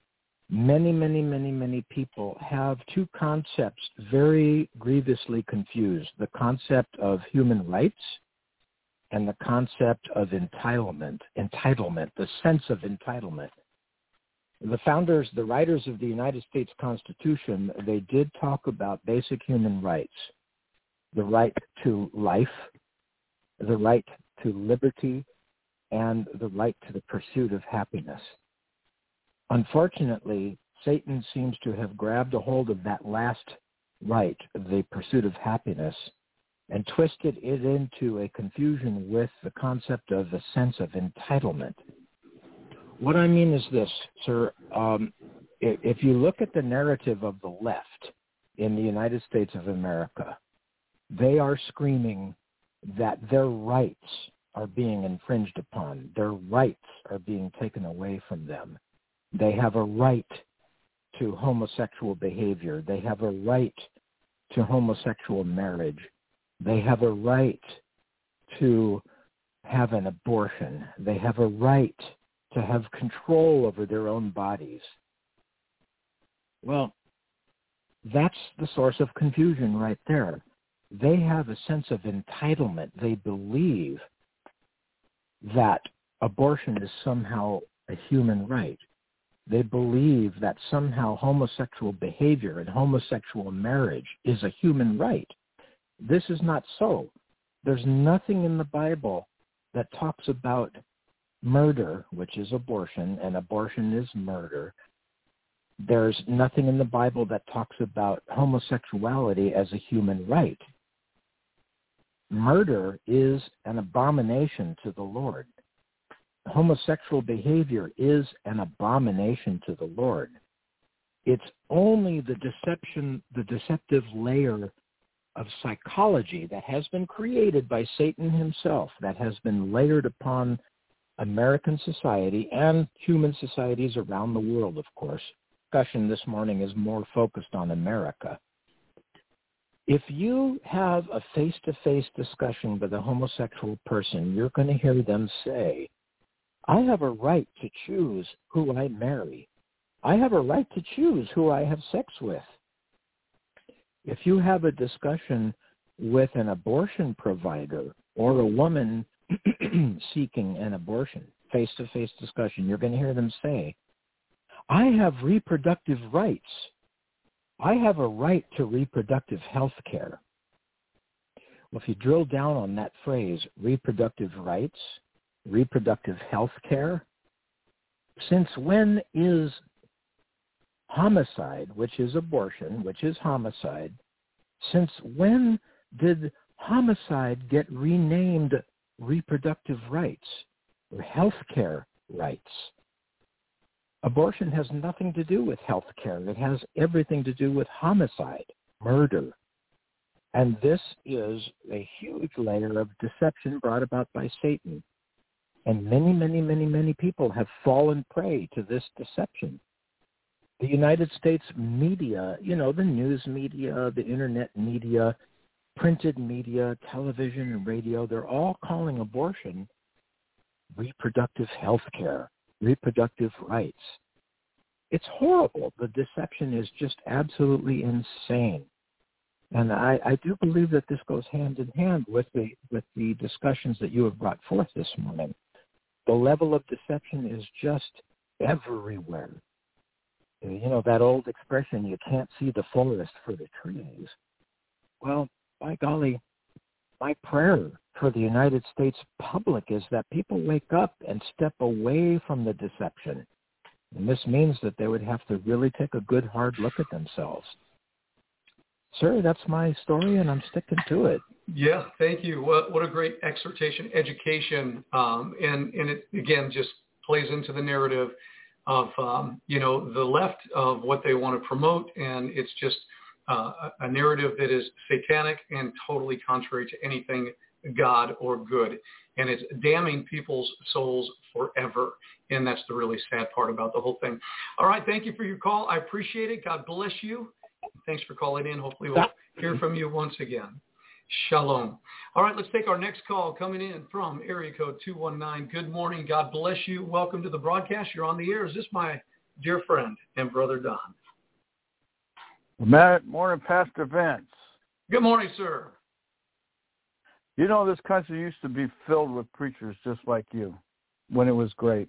many people have two concepts very grievously confused: the concept of human rights and the concept of entitlement, the sense of entitlement. The founders, the writers of the United States Constitution, they did talk about basic human rights: the right to life, the right to liberty, and the right to the pursuit of happiness. Unfortunately, Satan seems to have grabbed a hold of that last right, the pursuit of happiness, and twisted it into a confusion with the concept of a sense of entitlement. What I mean is this, sir. If you look at the narrative of the left in the United States of America, they are screaming that their rights are being infringed upon. Their rights are being taken away from them. They have a right to homosexual behavior. They have a right to homosexual marriage. They have a right to have an abortion. They have a right to have control over their own bodies. Well, that's the source of confusion right there. They have a sense of entitlement. They believe that abortion is somehow a human right. They believe that somehow homosexual behavior and homosexual marriage is a human right. This is not so. There's nothing in the Bible that talks about murder, which is abortion, and abortion is murder. There's nothing in the Bible that talks about homosexuality as a human right. Murder is an abomination to the Lord. Homosexual behavior is an abomination to the Lord. It's only the deceptive layer of psychology that has been created by Satan himself, that has been layered upon American society and human societies around the world, of course. Discussion this morning is more focused on America. If you have a face-to-face discussion with a homosexual person, you're going to hear them say, I have a right to choose who I marry. I have a right to choose who I have sex with. If you have a discussion with an abortion provider or a woman seeking an abortion, face-to-face discussion, you're going to hear them say, I have reproductive rights. I have a right to reproductive health care. Well, if you drill down on that phrase, reproductive rights, reproductive health care, since when is homicide, which is abortion, which is homicide, since when did homicide get renamed reproductive rights or health care rights? Abortion has nothing to do with health care. It has everything to do with homicide, murder. And this is a huge layer of deception brought about by Satan. And many, many, many, many people have fallen prey to this deception. The United States media, the news media, the internet media, printed media, television and radio, they're all calling abortion reproductive health care, reproductive rights. It's horrible. The deception is just absolutely insane. And I do believe that this goes hand in hand with the discussions that you have brought forth this morning. The level of deception is just everywhere. That old expression, you can't see the forest for the trees. Well, by golly, my prayer for the United States public is that people wake up and step away from the deception. And this means that they would have to really take a good, hard look at themselves. Sir, that's my story, and I'm sticking to it. Yeah, thank you. What a great exhortation, education, and it, again, just plays into the narrative of, the left of what they want to promote, and it's just a narrative that is satanic and totally contrary to anything God or good, and it's damning people's souls forever, and that's the really sad part about the whole thing. All right, thank you for your call. I appreciate it. God bless you. Thanks for calling in. Hopefully we'll hear from you once again. Shalom. All right, let's take our next call coming in from area code 219. Good morning. God bless you. Welcome to the broadcast. You're on the air. Is this my dear friend and brother Don? Morning, Pastor Vince. Good morning, sir. This country used to be filled with preachers just like you when it was great.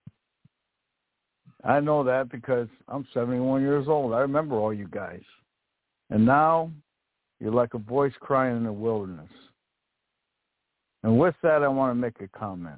I know that because I'm 71 years old. I remember all you guys. And now you're like a voice crying in the wilderness. And with that, I want to make a comment.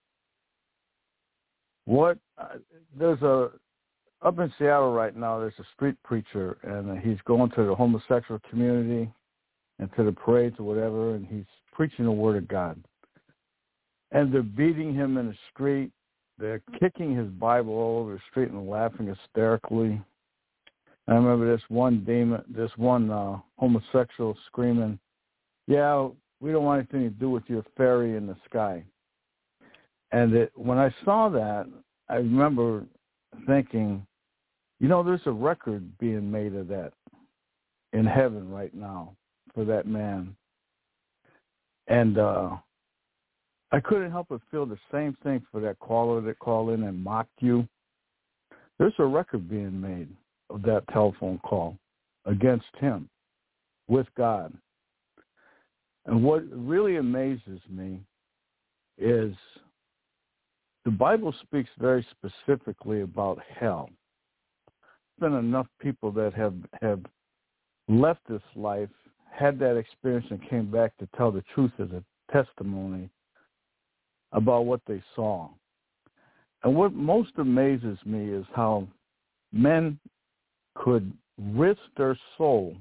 Up in Seattle right now, there's a street preacher, and he's going to the homosexual community and to the parades or whatever, and he's preaching the word of God. And they're beating him in the street. They're kicking his Bible all over the street and laughing hysterically. I remember this one homosexual screaming, "Yeah, we don't want anything to do with your fairy in the sky." And when I saw that, I remember thinking, there's a record being made of that in heaven right now for that man. And I couldn't help but feel the same thing for that caller that called in and mocked you. There's a record being made of that telephone call against him with God. And what really amazes me is the Bible speaks very specifically about hell. There's been enough people that have left this life, had that experience, and came back to tell the truth as a testimony about what they saw. And what most amazes me is how men could risk their soul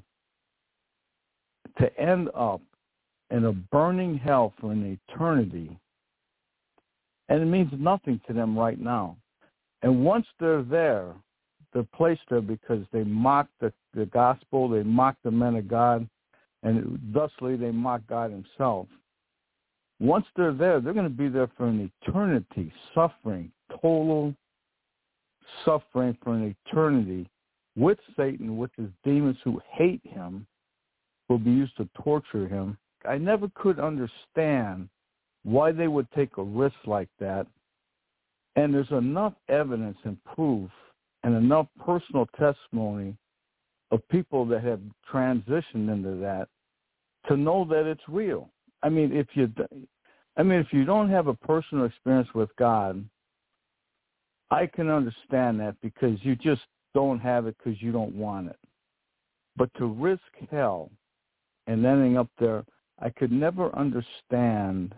to end up in a burning hell for an eternity, and it means nothing to them right now. And once they're there, they're placed there because they mock the gospel, they mock the men of God, and thusly they mock God himself. Once they're there, they're going to be there for an eternity, suffering, total suffering for an eternity with Satan, with his demons who hate him, will be used to torture him. I never could understand why they would take a risk like that. And there's enough evidence and proof and enough personal testimony of people that have transitioned into that to know that it's real. I mean, I mean, if you don't have a personal experience with God, I can understand that because you just don't have it because you don't want it. But to risk hell and ending up there, I could never understand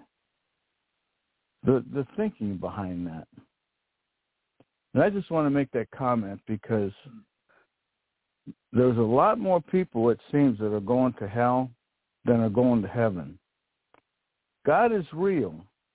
the thinking behind that. And I just want to make that comment because there's a lot more people, it seems, that are going to hell than are going to heaven. God is real.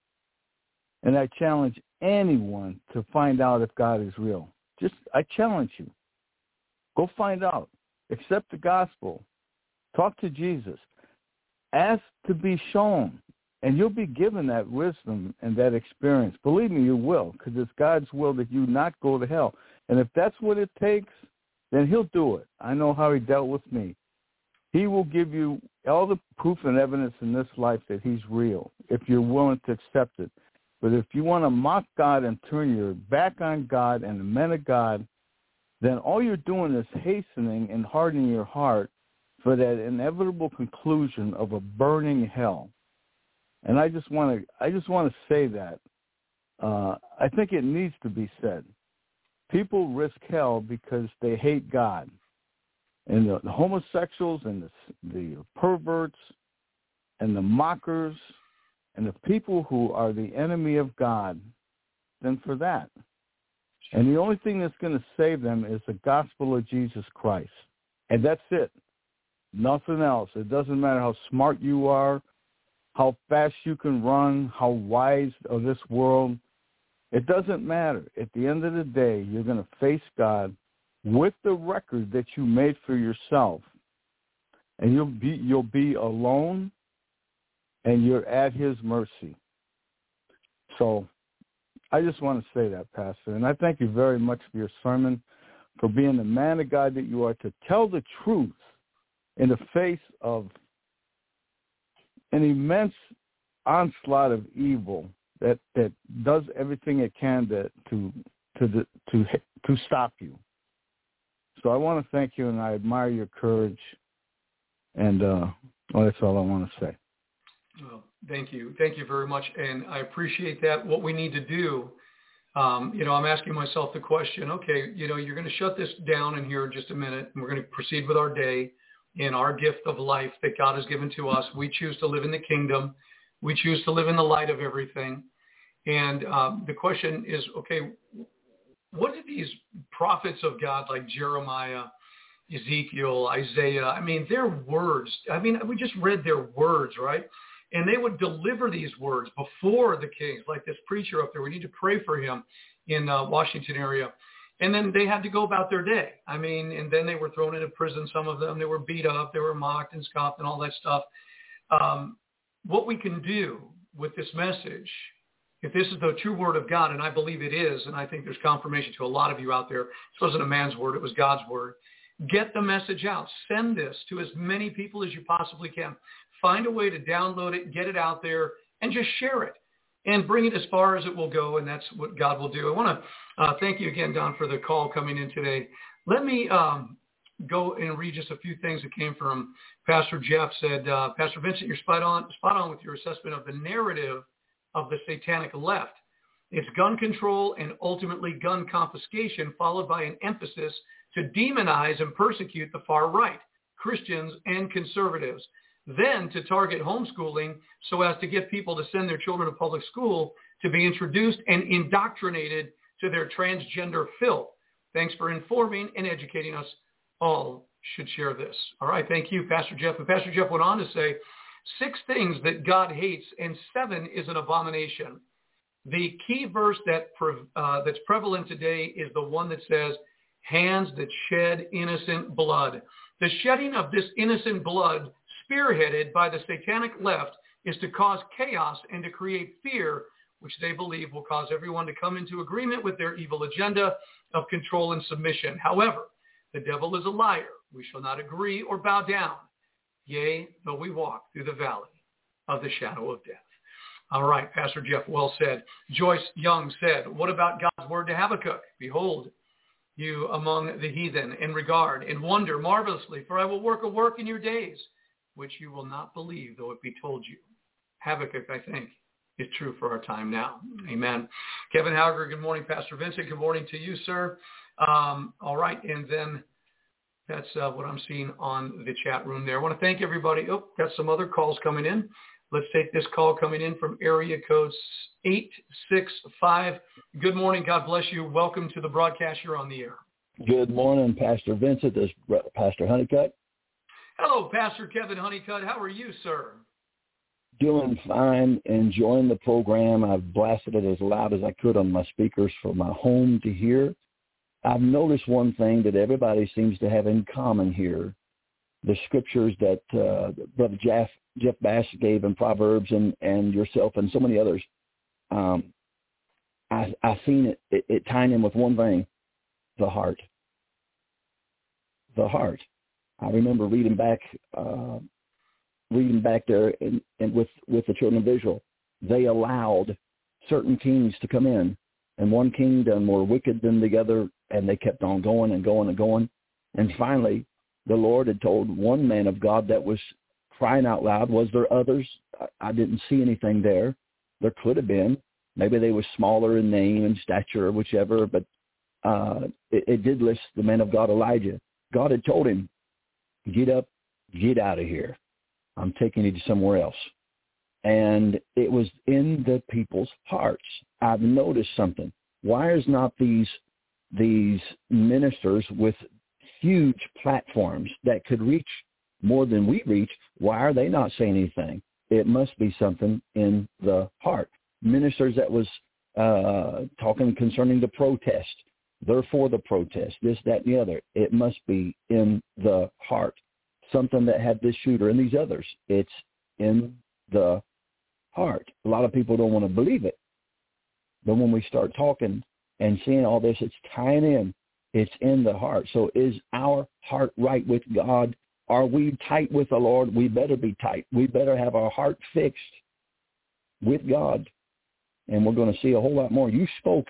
And I challenge anyone to find out if God is real. I challenge you. Go find out. Accept the gospel. Talk to Jesus. Ask to be shown. And you'll be given that wisdom and that experience. Believe me, you will, because it's God's will that you not go to hell. And if that's what it takes, then he'll do it. I know how he dealt with me. He will give you all the proof and evidence in this life that he's real, if you're willing to accept it. But if you want to mock God and turn your back on God and the men of God, then all you're doing is hastening and hardening your heart for that inevitable conclusion of a burning hell. And I just want to say that. I think it needs to be said. People risk hell because they hate God. And the homosexuals and the perverts and the mockers and the people who are the enemy of God, then for that. And the only thing that's going to save them is the gospel of Jesus Christ. And that's it. Nothing else. It doesn't matter how smart you are, how fast you can run, how wise of this world. It doesn't matter. At the end of the day, you're going to face God with the record that you made for yourself. And you'll be alone, and you're at his mercy. So I just want to say that, Pastor. And I thank you very much for your sermon, for being the man of God that you are, to tell the truth in the face of an immense onslaught of evil that does everything it can to stop you. So I want to thank you, and I admire your courage. And that's all I want to say. Well, thank you. Thank you very much. And I appreciate that. What we need to do, I'm asking myself the question, okay, you're going to shut this down in here in just a minute, and we're going to proceed with our day in our gift of life that God has given to us. We choose to live in the kingdom. We choose to live in the light of everything. And the question is, okay, what do these prophets of God like Jeremiah, Ezekiel, Isaiah, their words, we just read their words, right? And they would deliver these words before the kings, like this preacher up there. We need to pray for him in Washington area. And then they had to go about their day. And then they were thrown into prison, some of them. They were beat up. They were mocked and scoffed and all that stuff. What we can do with this message, if this is the true word of God, and I believe it is, and I think there's confirmation to a lot of you out there, this wasn't a man's word, it was God's word. Get the message out. Send this to as many people as you possibly can. Find a way to download it, get it out there, and just share it. And bring it as far as it will go, and that's what God will do. I want to thank you again, Don, for the call coming in today. Let me go and read just a few things that came from Pastor Jeff. Said, Pastor Vincent, you're spot on with your assessment of the narrative of the satanic left. It's gun control and ultimately gun confiscation, followed by an emphasis to demonize and persecute the far right, Christians and conservatives. Then to target homeschooling so as to get people to send their children to public school to be introduced and indoctrinated to their transgender filth. Thanks for informing and educating us. All should share this. All right, thank you, Pastor Jeff. And Pastor Jeff went on to say, 6 things that God hates and 7 is an abomination. The key verse that's prevalent today is the one that says, hands that shed innocent blood. The shedding of this innocent blood, spearheaded by the satanic left, is to cause chaos and to create fear, which they believe will cause everyone to come into agreement with their evil agenda of control and submission. However, the devil is a liar. We shall not agree or bow down, yea, though we walk through the valley of the shadow of death. All right, Pastor Jeff, well said. Joyce Young said, what about God's word to Habakkuk? Behold, you among the heathen, and regard and wonder marvelously, for I will work a work in your days, which you will not believe, though it be told you. Habakkuk, I think, is true for our time now. Amen. Kevin Hauger, good morning. Pastor Vincent, good morning to you, sir. All right, and then that's what I'm seeing on the chat room there. I want to thank everybody. Oh, got some other calls coming in. Let's take this call coming in from area code 865. Good morning. God bless you. Welcome to the broadcast. You're on the air. Good morning, Pastor Vincent. This is Pastor Honeycutt. Hello, Pastor Kevin Honeycutt. How are you, sir? Doing fine, enjoying the program. I've blasted it as loud as I could on my speakers for my home to hear. I've noticed one thing that everybody seems to have in common here. The scriptures that Brother Jeff Bass gave in Proverbs and yourself and so many others, I've seen it tying in with one thing, the heart. The heart. I remember reading back there and with the children of Israel, they allowed certain kings to come in, and one king done more wicked than the other, and they kept on going and going and going. And finally, the Lord had told one man of God that was crying out loud, was there others? I didn't see anything there. There could have been. Maybe they were smaller in name and stature or whichever, but it did list the man of God, Elijah. God had told him, get up, get out of here. I'm taking you to somewhere else. And it was in the people's hearts. I've noticed something. Why is not these ministers with huge platforms that could reach more than we reach, why are they not saying anything? It must be something in the heart. Ministers that was talking concerning the protest, they're for the protest, this, that, and the other. It must be in the heart. Something that had this shooter and these others. It's in the heart. A lot of people don't want to believe it. But when we start talking and seeing all this, it's tying in. It's in the heart. So is our heart right with God? Are we tight with the Lord? We better be tight. We better have our heart fixed with God. And we're going to see a whole lot more. You spoke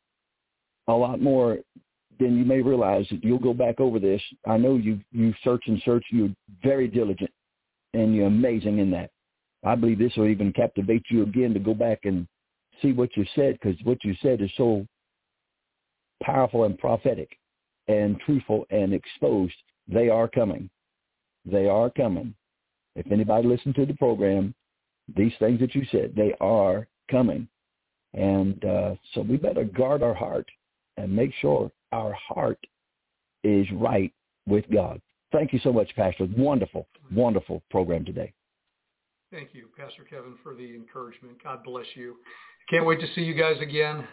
a lot more than you may realize. You'll go back over this. I know you search and search. You're very diligent, and you're amazing in that. I believe this will even captivate you again to go back and see what you said, because what you said is so powerful and prophetic and truthful and exposed. They are coming. They are coming. If anybody listened to the program, these things that you said, they are coming. And so we better guard our heart and make sure our heart is right with God. Thank you so much, Pastor. Wonderful, wonderful program today. Thank you, Pastor Kevin, for the encouragement. God bless you. Can't wait to see you guys again.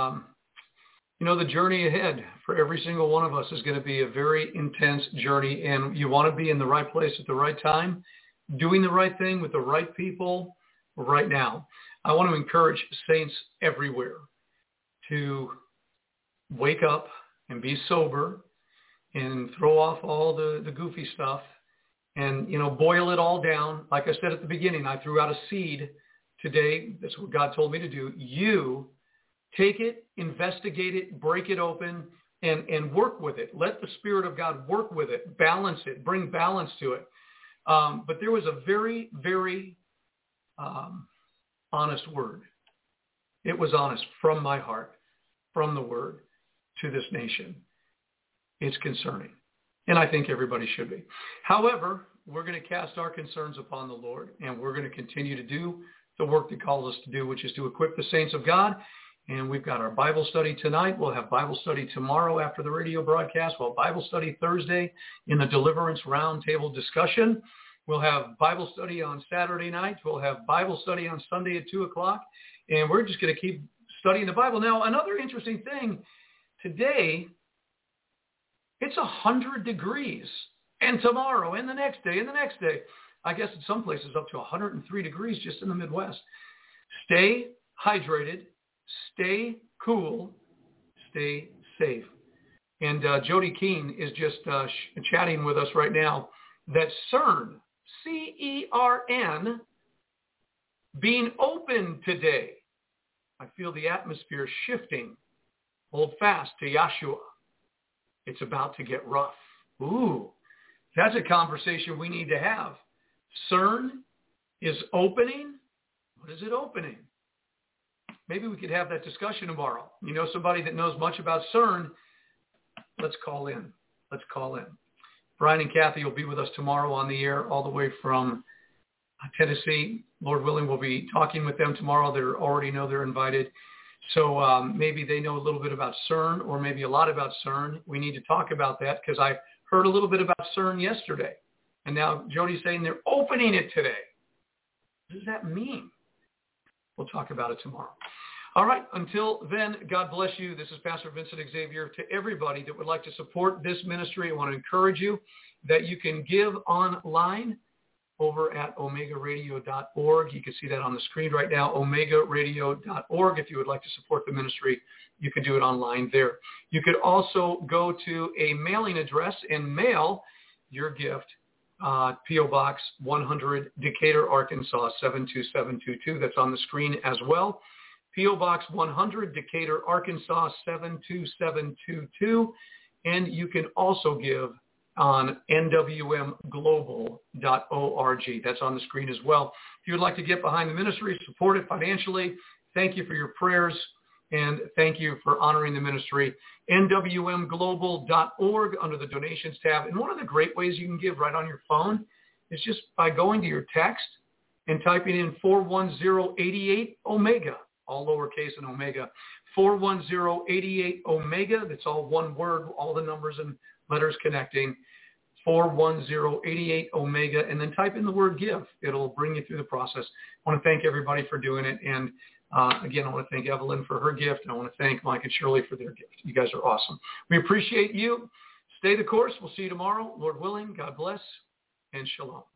The journey ahead for every single one of us is going to be a very intense journey, and you want to be in the right place at the right time, doing the right thing with the right people right now. I want to encourage saints everywhere to wake up and be sober and throw off all the goofy stuff and, boil it all down. Like I said at the beginning, I threw out a seed today. That's what God told me to do. You take it, investigate it, break it open, and work with it. Let the Spirit of God work with it, balance it, bring balance to it. But there was a very, very honest word. It was honest from my heart, from the Word to this nation. It's concerning. And I think everybody should be. However, we're going to cast our concerns upon the Lord, and we're going to continue to do the work that calls us to do, which is to equip the saints of God. And we've got our Bible study tonight. We'll have Bible study tomorrow after the radio broadcast. We'll have Bible study Thursday in the Deliverance Roundtable discussion. We'll have Bible study on Saturday night. We'll have Bible study on Sunday at 2 o'clock. And we're just going to keep studying the Bible. Now, another interesting thing, today, it's 100 degrees. And tomorrow, and the next day, and the next day. I guess in some places up to 103 degrees just in the Midwest. Stay hydrated. Stay cool. Stay safe. And Jody Keene is just chatting with us right now that CERN, C-E-R-N, being open today. I feel the atmosphere shifting. Hold fast to Yahshua. It's about to get rough. Ooh, that's a conversation we need to have. CERN is opening. What is it opening? maybe we could have that discussion tomorrow. You know somebody that knows much about CERN, let's call in. Brian and Kathy will be with us tomorrow on the air all the way from Tennessee. Lord willing, we'll be talking with them tomorrow. They already know they're invited. So maybe they know a little bit about CERN or maybe a lot about CERN. We need to talk about that because I heard a little bit about CERN yesterday. And now Jody's saying they're opening it today. What does that mean? We'll talk about it tomorrow. All right. Until then, God bless you. This is Pastor Vincent Xavier. To everybody that would like to support this ministry, I want to encourage you that you can give online over at omegaradio.org. You can see that on the screen right now, omegaradio.org. If you would like to support the ministry, you can do it online there. You could also go to a mailing address and mail your gift, P.O. Box 100, Decatur, Arkansas, 72722. That's on the screen as well. P.O. Box 100, Decatur, Arkansas, 72722. And you can also give on nwmglobal.org. That's on the screen as well. If you would like to get behind the ministry, support it financially, thank you for your prayers, and thank you for honoring the ministry. nwmglobal.org under the donations tab. And one of the great ways you can give right on your phone is just by going to your text and typing in 41088 Omega, all lowercase and Omega, 41088 Omega. That's all one word, all the numbers and letters connecting, 41088 Omega, and then type in the word give. It'll bring you through the process. I want to thank everybody for doing it. And again, I want to thank Evelyn for her gift. And I want to thank Mike and Shirley for their gift. You guys are awesome. We appreciate you. Stay the course. We'll see you tomorrow. Lord willing, God bless, and shalom.